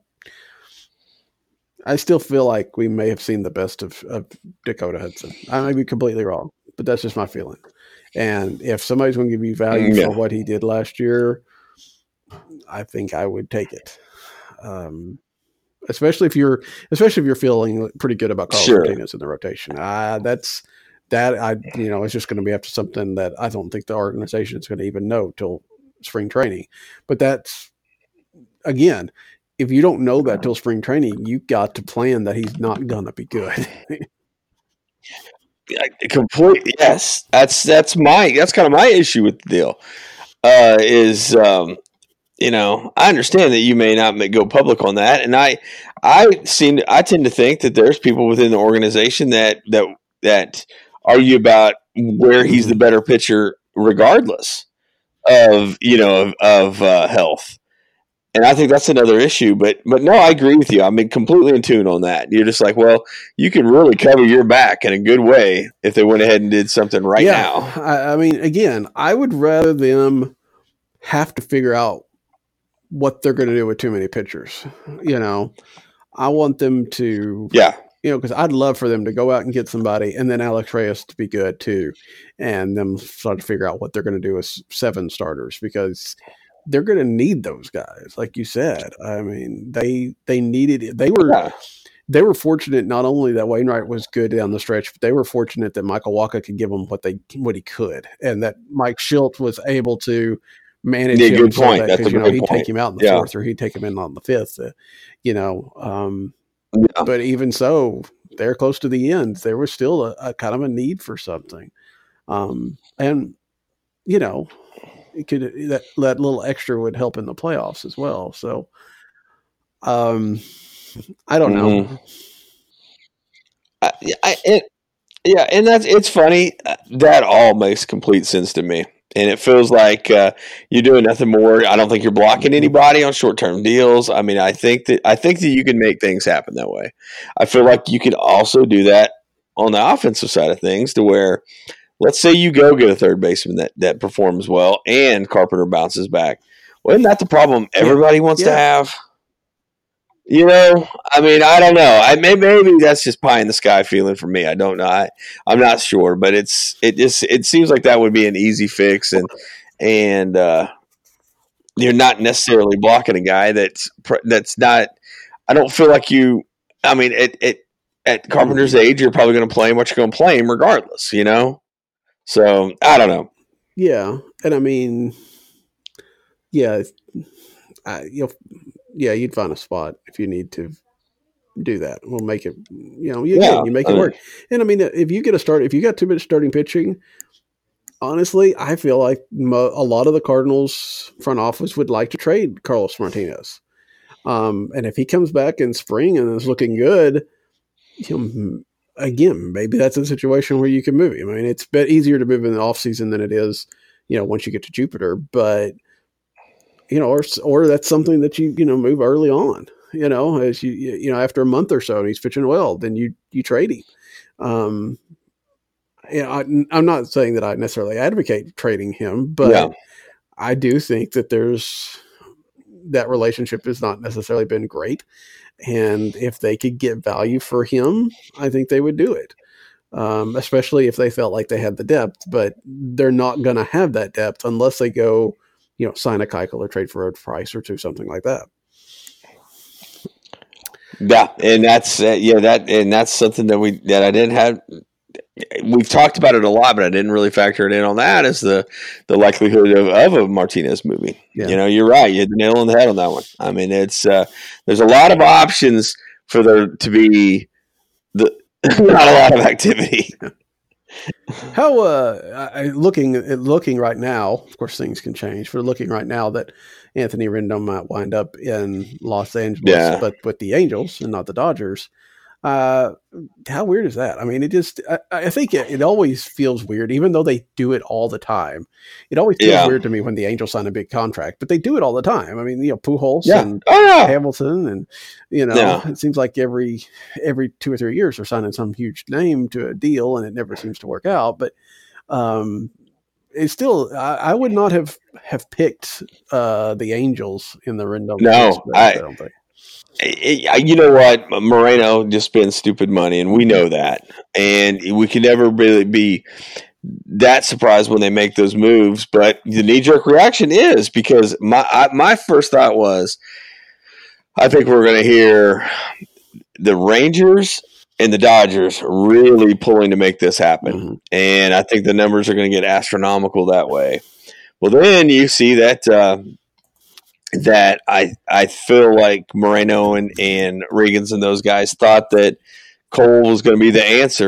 I still feel like we may have seen the best of, of Dakota Hudson. I may be completely wrong, but that's just my feeling. And if somebody's going to give you value yeah. for what he did last year, I think I would take it. Um Especially if you're, especially if you're feeling pretty good about Carlos sure. Martinez in the rotation, uh, that's that I, you know, it's just going to be up to something that I don't think the organization is going to even know till spring training. But that's again, if you don't know that till spring training, you've got to plan that he's not going to be good. Complete yes, that's that's my that's kind of my issue with the deal. Uh, is um, you know, I understand that you may not go public on that, and I, I seem, I tend to think that there's people within the organization that that that argue about where he's the better pitcher, regardless of you know of, of uh, health. And I think that's another issue, but but no, I agree with you. I mean, completely in tune on that. You're just like, well, you can really cover your back in a good way if they went ahead and did something right yeah, now. I, I mean, again, I would rather them have to figure out what they're going to do with too many pitchers. You know, I want them to, yeah, you know, because I'd love for them to go out and get somebody, and then Alex Reyes to be good too, and them start to figure out what they're going to do with seven starters, because they're going to need those guys, like you said. I mean, they they needed it. They were yeah. they were fortunate not only that Wainwright was good down the stretch, but they were fortunate that Michael Wacha could give them what they what he could, and that Mike Shildt was able to manage yeah, him. Good so point. That, That's a you know, good he'd point. take him out in the yeah. fourth, or he'd take him in on the fifth. Uh, you know, um, yeah. but even so, they're close to the end. There was still a, a kind of a need for something, um, and you know. It could that that little extra would help in the playoffs as well. So, um, I don't know. Mm-hmm. I, I, it, yeah, and that's it's funny. That all makes complete sense to me, and it feels like uh, you're doing nothing more. I don't think you're blocking anybody on short term deals. I mean, I think that I think that you can make things happen that way. I feel like you could also do that on the offensive side of things, to where, let's say you go get a third baseman that, that performs well and Carpenter bounces back. Well, isn't that the problem everybody yeah. wants yeah. to have? You know, I mean, I don't know. I may, maybe that's just pie in the sky feeling for me. I don't know. I, I'm not sure, but it's it just it seems like that would be an easy fix, and and uh, you're not necessarily blocking a guy that's that's not. I don't feel like you. I mean, it, it at Carpenter's age, you're probably going to play him what you're going to play him regardless. You know. So I don't know. Yeah, and I mean, yeah, I, you'll, yeah, you'd find a spot if you need to do that. We'll make it. You know, you, yeah, you make it I mean, work. And I mean, if you get a start, if you got too much starting pitching, honestly, I feel like mo- a lot of the Cardinals front office would like to trade Carlos Martinez. Um, and if he comes back in spring and is looking good, you know, again, maybe that's a situation where you can move him. I mean, it's a bit easier to move in the offseason than it is, you know, once you get to Jupiter. But, you know, or or that's something that you, you know, move early on, you know, as you, you know, after a month or so and he's pitching well, then you, you trade him. Um, you know, I, I'm not saying that I necessarily advocate trading him, but yeah. I do think that there's that relationship has not necessarily been great. And if they could get value for him, I think they would do it, um, especially if they felt like they had the depth. But they're not going to have that depth unless they go, you know, sign a Keuchel or trade for a Price or two, something like that. Yeah, and that's uh, yeah that and that's something that we that I didn't have. We've talked about it a lot, but I didn't really factor it in on that as the, the likelihood of, of a Martinez movie. Yeah. You know, you're right. You hit the nail on the head on that one. I mean, it's uh, there's a lot of options for there to be the not a lot of activity. How uh, looking looking right now? Of course, things can change. But looking right now that Anthony Rendon might wind up in Los Angeles, yeah. but with the Angels and not the Dodgers. Uh, how weird is that? I mean, it just, I, I think it, it always feels weird, even though they do it all the time. It always feels yeah. weird to me when the Angels sign a big contract, but they do it all the time. I mean, you know, Pujols yeah. and oh, yeah. Hamilton and, you know, yeah. it seems like every, every two or three years they're signing some huge name to a deal and it never seems to work out. But, um, it's still, I, I would not have, have picked, uh, the Angels in the Rendon. No, I, I don't think. You know what? Moreno just spends stupid money, and we know that. And we can never really be that surprised when they make those moves. But the knee-jerk reaction is because my I, my first thought was, I think we're going to hear the Rangers and the Dodgers really pulling to make this happen. Mm-hmm. And I think the numbers are going to get astronomical that way. Well, then you see that uh, – that I I feel like Moreno and, and Riggins and those guys thought that Cole was going to be the answer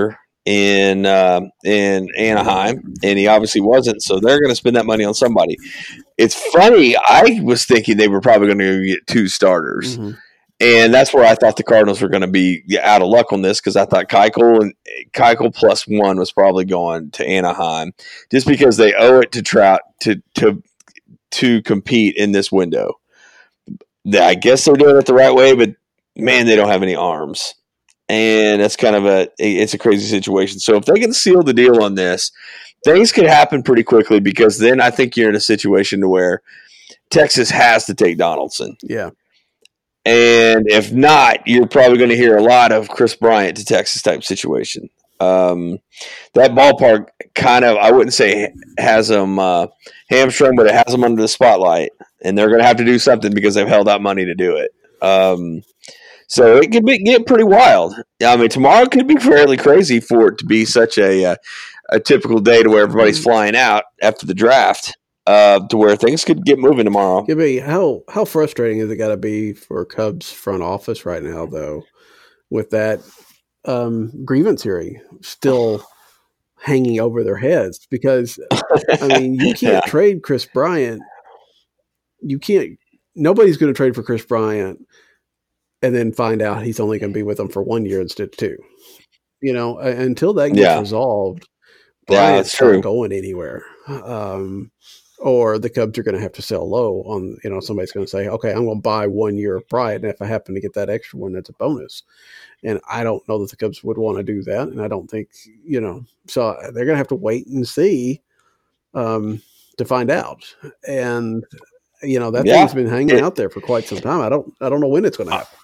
in uh, in Anaheim, and he obviously wasn't. So they're going to spend that money on somebody. It's funny. I was thinking they were probably going to get two starters, mm-hmm. and that's where I thought the Cardinals were going to be out of luck on this because I thought Keuchel and Keuchel plus one was probably going to Anaheim just because they owe it to Trout to to to compete in this window. I guess they're doing it the right way, but man, they don't have any arms. And that's kind of a it's a crazy situation. So if they can seal the deal on this, things could happen pretty quickly because then I think you're in a situation to where Texas has to take Donaldson. Yeah. And if not, you're probably going to hear a lot of Chris Bryant to Texas type situation. Um, that ballpark kind of, I wouldn't say has them uh, hamstrung, but it has them under the spotlight. And they're going to have to do something because they've held out money to do it. Um So it could be, get pretty wild. I mean, tomorrow could be fairly crazy for it to be such a uh, a typical day to where everybody's flying out after the draft, uh, to where things could get moving tomorrow. Yeah, but how how frustrating is it got to be for Cubs front office right now, though, with that um, grievance hearing still hanging over their heads? Because I mean, you can't yeah. trade Chris Bryant. You can't. Nobody's going to trade for Chris Bryant and then find out he's only going to be with them for one year instead of two. You know, until that gets yeah. resolved, Bryant's yeah, not going anywhere. Um, or the Cubs are going to have to sell low on, you know, somebody's going to say, okay, I'm going to buy one year of Bryant, and if I happen to get that extra one, that's a bonus. And I don't know that the Cubs would want to do that, and I don't think, you know, so they're going to have to wait and see um, to find out. And, you know, that yeah. thing's been hanging it, out there for quite some time. I don't, I don't know when it's going to happen.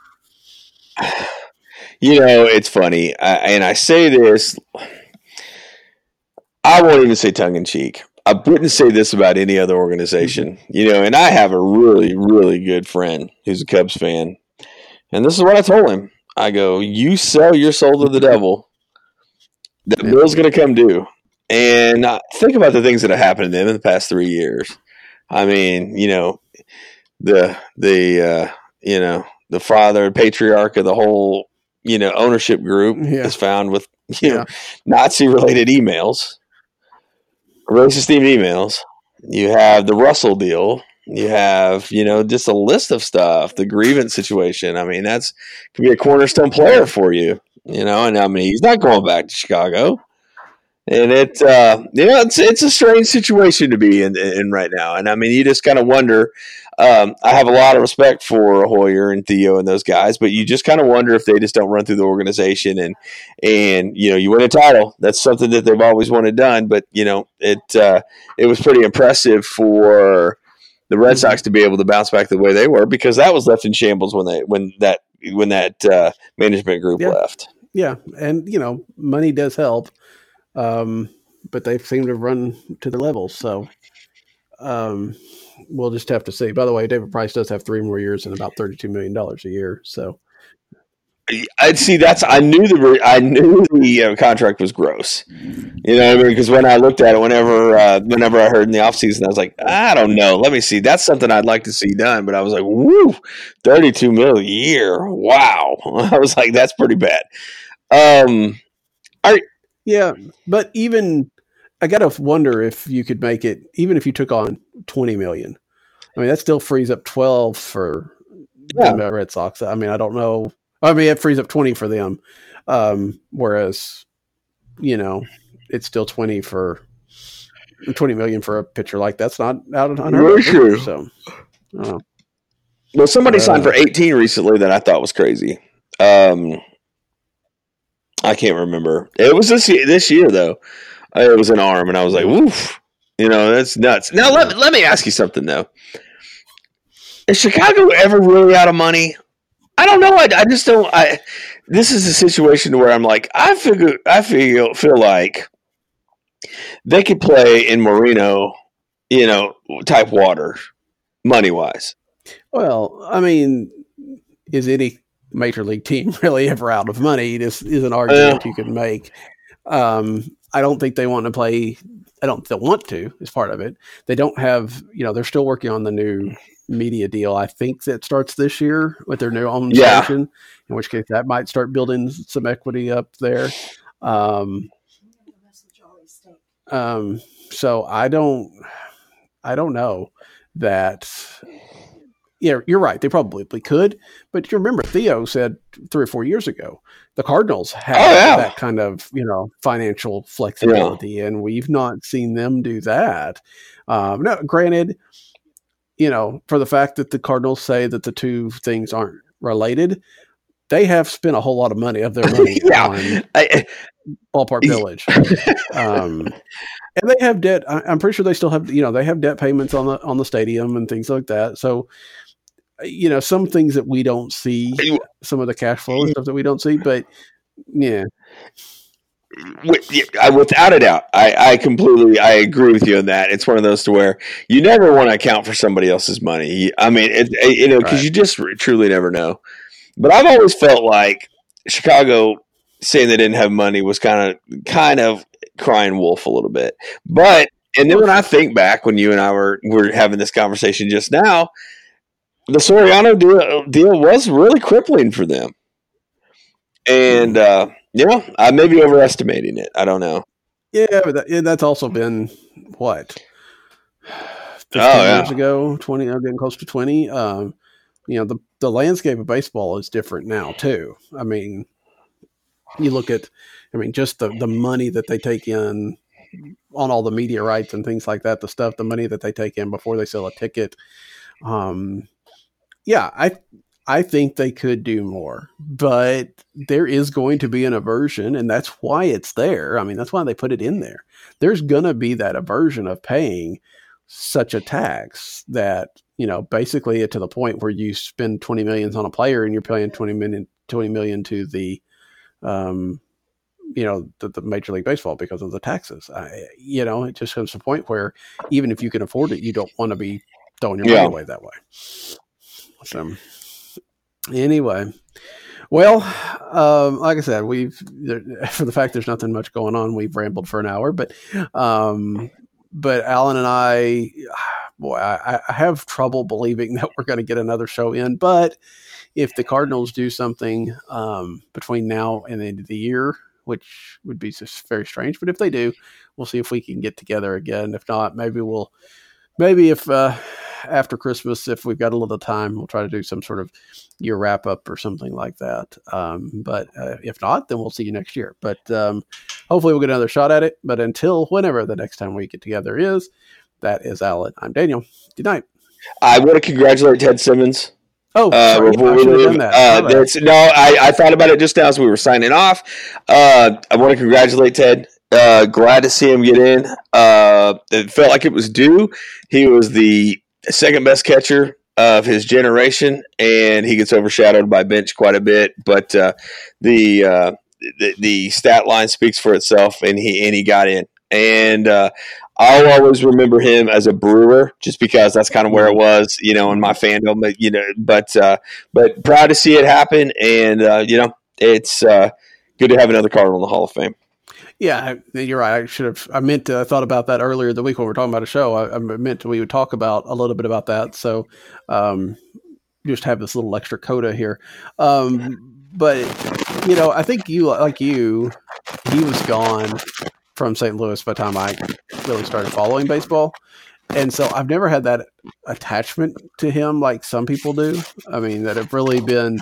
You know, it's funny, I, and I say this, I won't even say tongue-in-cheek. I wouldn't say this about any other organization, mm-hmm. you know, and I have a really, really good friend who's a Cubs fan, and this is what I told him. I go, you sell your soul to the devil, that yeah. bill's going to come due. And uh, think about the things that have happened to them in the past three years. I mean, you know, the, the uh, you know, the father, patriarch of the whole, you know, ownership group yeah. is found with, you yeah. know, Nazi-related emails, racist-themed emails. You have the Russell deal. You have, you know, just a list of stuff, the grievance situation. I mean, that's could be a cornerstone player for you, you know, and I mean, he's not going back to Chicago. And it, uh, you know, it's it's a strange situation to be in, in right now. And I mean, you just kind of wonder. Um, I have a lot of respect for Hoyer and Theo and those guys, but you just kind of wonder if they just don't run through the organization and and you know, you win a title. That's something that they've always wanted done. But you know, it uh, it was pretty impressive for the Red Sox to be able to bounce back the way they were because that was left in shambles when they when that when that uh, management group yeah. left. Yeah, and you know, money does help. Um, but they seem to run to the levels. So um, we'll just have to see. By the way, David Price does have three more years and about thirty-two million dollars a year. So I'd see that's, I knew the, I knew the uh, contract was gross, you know what I mean? Because when I looked at it, whenever, uh, whenever I heard in the offseason, I was like, I don't know. Let me see. That's something I'd like to see done. But I was like, woo, thirty-two mil a year. Wow. I was like, that's pretty bad. Um, are, Yeah, but even I got to wonder if you could make it, even if you took on twenty million. I mean, that still frees up twelve for yeah. the Red Sox. I mean, I don't know. I mean, it frees up twenty for them. Um, whereas, you know, it's still twenty for twenty million for a pitcher like that's not out of Very true. So, uh, well, somebody uh, signed for eighteen recently that I thought was crazy. Um, I can't remember. It was this year, this year though. It was an arm, and I was like, "Woof!" You know, that's nuts. Now let let me ask you something though. Is Chicago ever really out of money? I don't know. I, I just don't. I this is a situation where I'm like, I figure, I feel feel like they could play in Marino, you know, type water, money wise. Well, I mean, is any major league team really ever out of money? This is an argument uh, you could make. Um, I don't think they want to play. I don't think they'll want to is part of it. They don't have, you know, they're still working on the new media deal. I think that starts this year with their new own yeah. station, in which case that might start building some equity up there. Um, um, so I don't, I don't know that. Yeah, you're right. They probably could, but you remember Theo said three or four years ago the Cardinals had Oh, yeah. that kind of you know financial flexibility, yeah. and we've not seen them do that. Um, now, granted, you know, for the fact that the Cardinals say that the two things aren't related, they have spent a whole lot of money of their money yeah. on I, Ballpark Village. um, and they have debt. I'm pretty sure they still have, you know, they have debt payments on the on the stadium and things like that. So, you know, some things that we don't see, some of the cash flow and stuff that we don't see, but yeah. Without a doubt, I, I completely I agree with you on that. It's one of those to where you never want to account for somebody else's money. I mean, it, it, you know, because right. you just truly never know. But I've always felt like Chicago saying they didn't have money was kind of kind of crying wolf a little bit. But and then when I think back when you and I were were having this conversation just now, the Soriano deal, deal was really crippling for them. And uh, you know, I may be overestimating it. I don't know. Yeah, but that, yeah, that's also been what fifteen oh, yeah. years ago, twenty, getting close to twenty. Um, you know, the the landscape of baseball is different now too. I mean, you look at, I mean, just the the money that they take in on all the media rights and things like that. The stuff, the money that they take in before they sell a ticket. Um, yeah, I. I think they could do more, but there is going to be an aversion, and that's why it's there. I mean, that's why they put it in there. There's going to be that aversion of paying such a tax that, you know, basically to the point where you spend twenty million on a player and you're paying twenty million, twenty million to the, um, you know, the, the Major League Baseball because of the taxes. I, you know, it just comes to a point where even if you can afford it, you don't want to be throwing your money yeah. away that way. So, anyway, well, um, like I said, we've there, for the fact there's nothing much going on, we've rambled for an hour. But, um, but Alan and I, boy, I, I have trouble believing that we're going to get another show in. But if the Cardinals do something um, between now and the end of the year, which would be just very strange, but if they do, we'll see if we can get together again. If not, maybe we'll. Maybe if uh, after Christmas, if we've got a little time, we'll try to do some sort of year wrap up or something like that. Um, but uh, if not, then we'll see you next year. But um, hopefully we'll get another shot at it. But until whenever the next time we get together is, that is Alan. I'm Daniel. Good night. I want to congratulate Ted Simmons. Oh, sorry, uh, yeah, I should have done that. Uh, that's, no, I, I thought about it just now as we were signing off. Uh, I want to congratulate Ted. Uh, glad to see him get in. Uh, it felt like it was due. He was the second best catcher of his generation, and he gets overshadowed by Bench quite a bit. But uh, the, uh, the the stat line speaks for itself, and he and he got in. And uh, I'll always remember him as a Brewer, just because that's kind of where it was, you know, in my fandom. But you know, but uh, but proud to see it happen, and uh, you know, it's uh, good to have another Cardinal in the Hall of Fame. Yeah, you're right. I should have. I meant to. I thought about that earlier the week when we were talking about a show. I, I meant we would talk about a little bit about that. So, um, just have this little extra coda here. Um, but you know, I think you, like you, he was gone from Saint Louis by the time I really started following baseball, and so I've never had that attachment to him like some people do. I mean, that have really been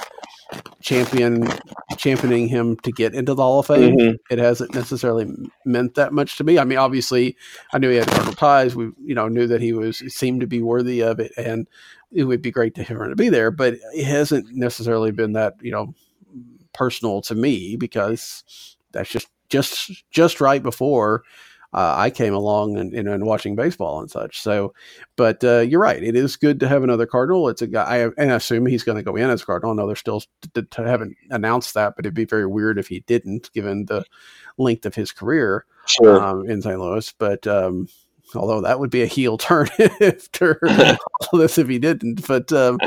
champion championing him to get into the Hall of Fame. Mm-hmm. It hasn't necessarily meant that much to me. I mean, obviously I knew he had Cardinal ties. We, you know, knew that he was, seemed to be worthy of it, and it would be great to have him to be there, but it hasn't necessarily been that, you know, personal to me, because that's just, just, just right before Uh, I came along and, and, and watching baseball and such. So, but uh, you're right. It is good to have another Cardinal. It's a guy, I, and I assume he's going to go in as a Cardinal. I know they're still t- t- haven't announced that, but it'd be very weird if he didn't, given the length of his career sure. um, in Saint Louis. But um, although that would be a heel turn after all this if he didn't. But um,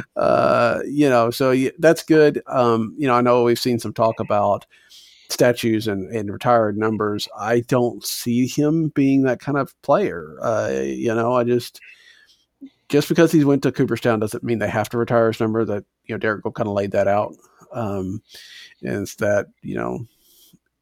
uh, you know, so yeah, that's good. Um, you know, I know we've seen some talk about statues and, and retired numbers. I don't see him being that kind of player. Uh, you know, I just, just because he's went to Cooperstown doesn't mean they have to retire his number. That, you know, Derek Gould kind of laid that out. Um, and it's that, you know,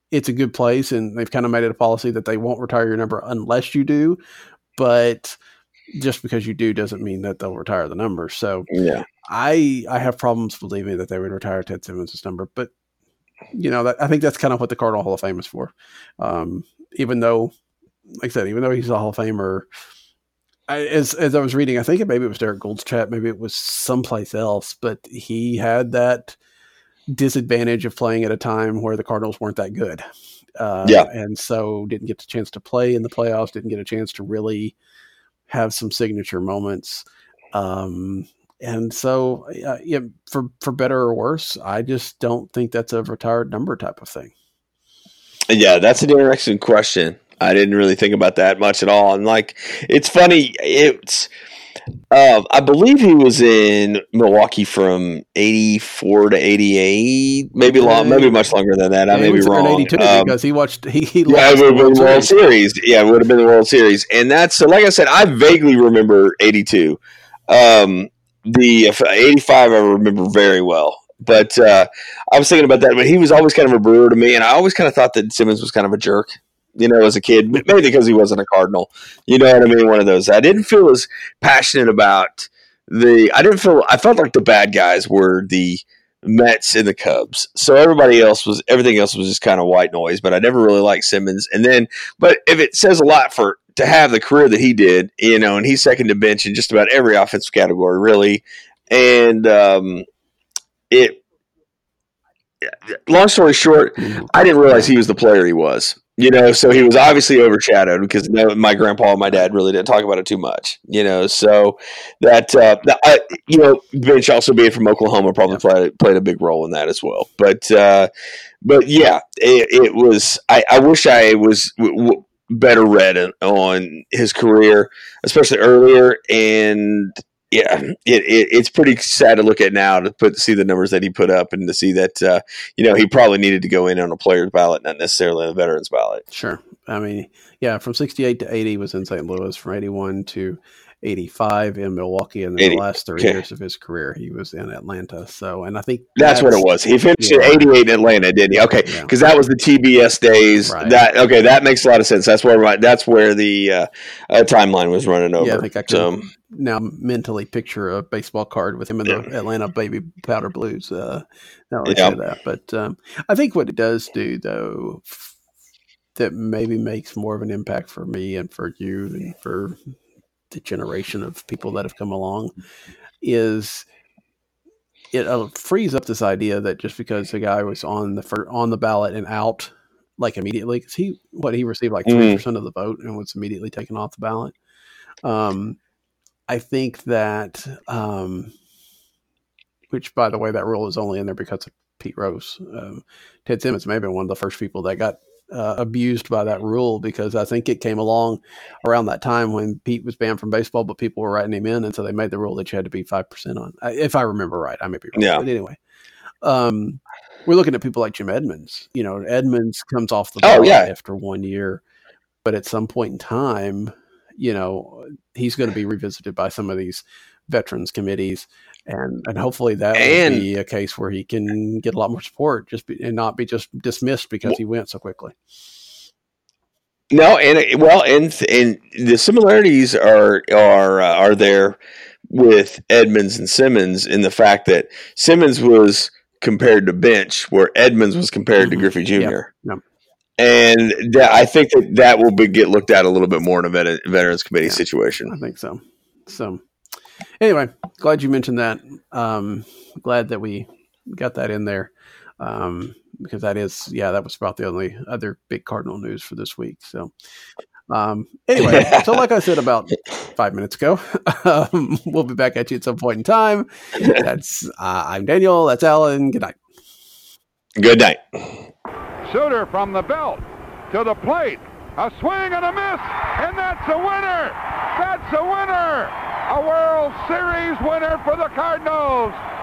it's a good place, and they've kind of made it a policy that they won't retire your number unless you do. But just because you do doesn't mean that they'll retire the number. So yeah, I I have problems believing that they would retire Ted Simmons' number. But you know, that, I think that's kind of what the Cardinal Hall of Fame is for. Um, even though, like I said, even though he's a Hall of Famer, I, as as I was reading, I think it, maybe it was Derek Gould's chat, maybe it was someplace else, but he had that disadvantage of playing at a time where the Cardinals weren't that good. Uh, yeah, and so didn't get the chance to play in the playoffs, didn't get a chance to really have some signature moments. Um, and so, uh, yeah, for, for better or worse, I just don't think that's a retired number type of thing. Yeah, that's an interesting question. I didn't really think about that much at all. And like, it's funny. It's, um, I believe he was in Milwaukee from eighty-four to eighty-eight, maybe long, maybe much longer than that. I Yeah, may he be was there in wrong. eighty-two Um, because he watched, he, he yeah, lost it would the have been World the World Series. Series. Yeah, it would have been the World Series. And that's, so like I said, I vaguely remember eighty-two. Um, the eighty-five I remember very well. But uh, I was thinking about that. But he was always kind of a Brewer to me, and I always kind of thought that Simmons was kind of a jerk, you know, as a kid, maybe because he wasn't a Cardinal. You know what I mean? One of those. I didn't feel as passionate about the. I didn't feel. I felt like the bad guys were the Mets and the Cubs. So everybody else was. Everything else was just kind of white noise. But I never really liked Simmons. And then, but if it says a lot for to have the career that he did, you know, and he's second to bench in just about every offensive category, really, and um, it. Long story short, I didn't realize he was the player he was. You know, so he was obviously overshadowed because my grandpa and my dad really didn't talk about it too much. You know, so that, uh, that I, you know, Bench also being from Oklahoma probably yeah. played played a big role in that as well. But, uh, but yeah, it, it was. I, I wish I was w- w- better read on his career, especially earlier. And yeah, it, it, it's pretty sad to look at now to put to see the numbers that he put up and to see that uh, you know, he probably needed to go in on a player's ballot, not necessarily on a veteran's ballot. Sure, I mean, yeah, from sixty-eight to eighty was in Saint Louis. From eighty-one to eighty-five in Milwaukee, and then the last three okay. years of his career he was in Atlanta. So, and I think that's, that's what it was. He finished yeah. at eighty-eight in Atlanta, didn't he? Okay, because yeah. that was the T B S days. Right. That okay, that makes a lot of sense. That's where my, that's where the uh, uh, timeline was running over. Yeah, I think I can so, now mentally picture a baseball card with him in the yeah. Atlanta Baby Powder Blues. Uh, now I yeah. say that, but um, I think what it does do though that maybe makes more of an impact for me and for you and for the generation of people that have come along is it uh, frees up this idea that just because the guy was on the fir- on the ballot and out like immediately, because he what he received like three mm. percent of the vote and was immediately taken off the ballot. Um, I think that, um, which by the way, that rule is only in there because of Pete Rose. Um, Ted Simmons may have been one of the first people that got Uh, abused by that rule, because I think it came along around that time when Pete was banned from baseball, but people were writing him in, and so they made the rule that you had to be five percent on. If I remember right, I may be wrong. Yeah. But anyway, um, we're looking at people like Jim Edmonds. You know, Edmonds comes off the ball oh, yeah. after one year, but at some point in time, you know, he's going to be revisited by some of these veterans committees. And and hopefully that and, will be a case where he can get a lot more support, just be, and not be just dismissed because well, he went so quickly. No, and well, and and the similarities are are uh, are there with Edmonds and Simmons in the fact that Simmons was compared to Bench, where Edmonds was compared mm-hmm. to Griffey Junior Yep. Yep. And that, I think that that will be, get looked at a little bit more in a vet, Veterans Committee yeah, situation. I think so. So. Anyway, glad you mentioned that. Um, glad that we got that in there um, because that is, yeah, that was about the only other big Cardinal news for this week. So, um, anyway, so like I said about five minutes ago, um, we'll be back at you at some point in time. That's uh, I'm Daniel. That's Alan. Good night. Good night. Shooter from the belt to the plate. A swing and a miss, and that's a winner. That's a winner. A World Series winner for the Cardinals.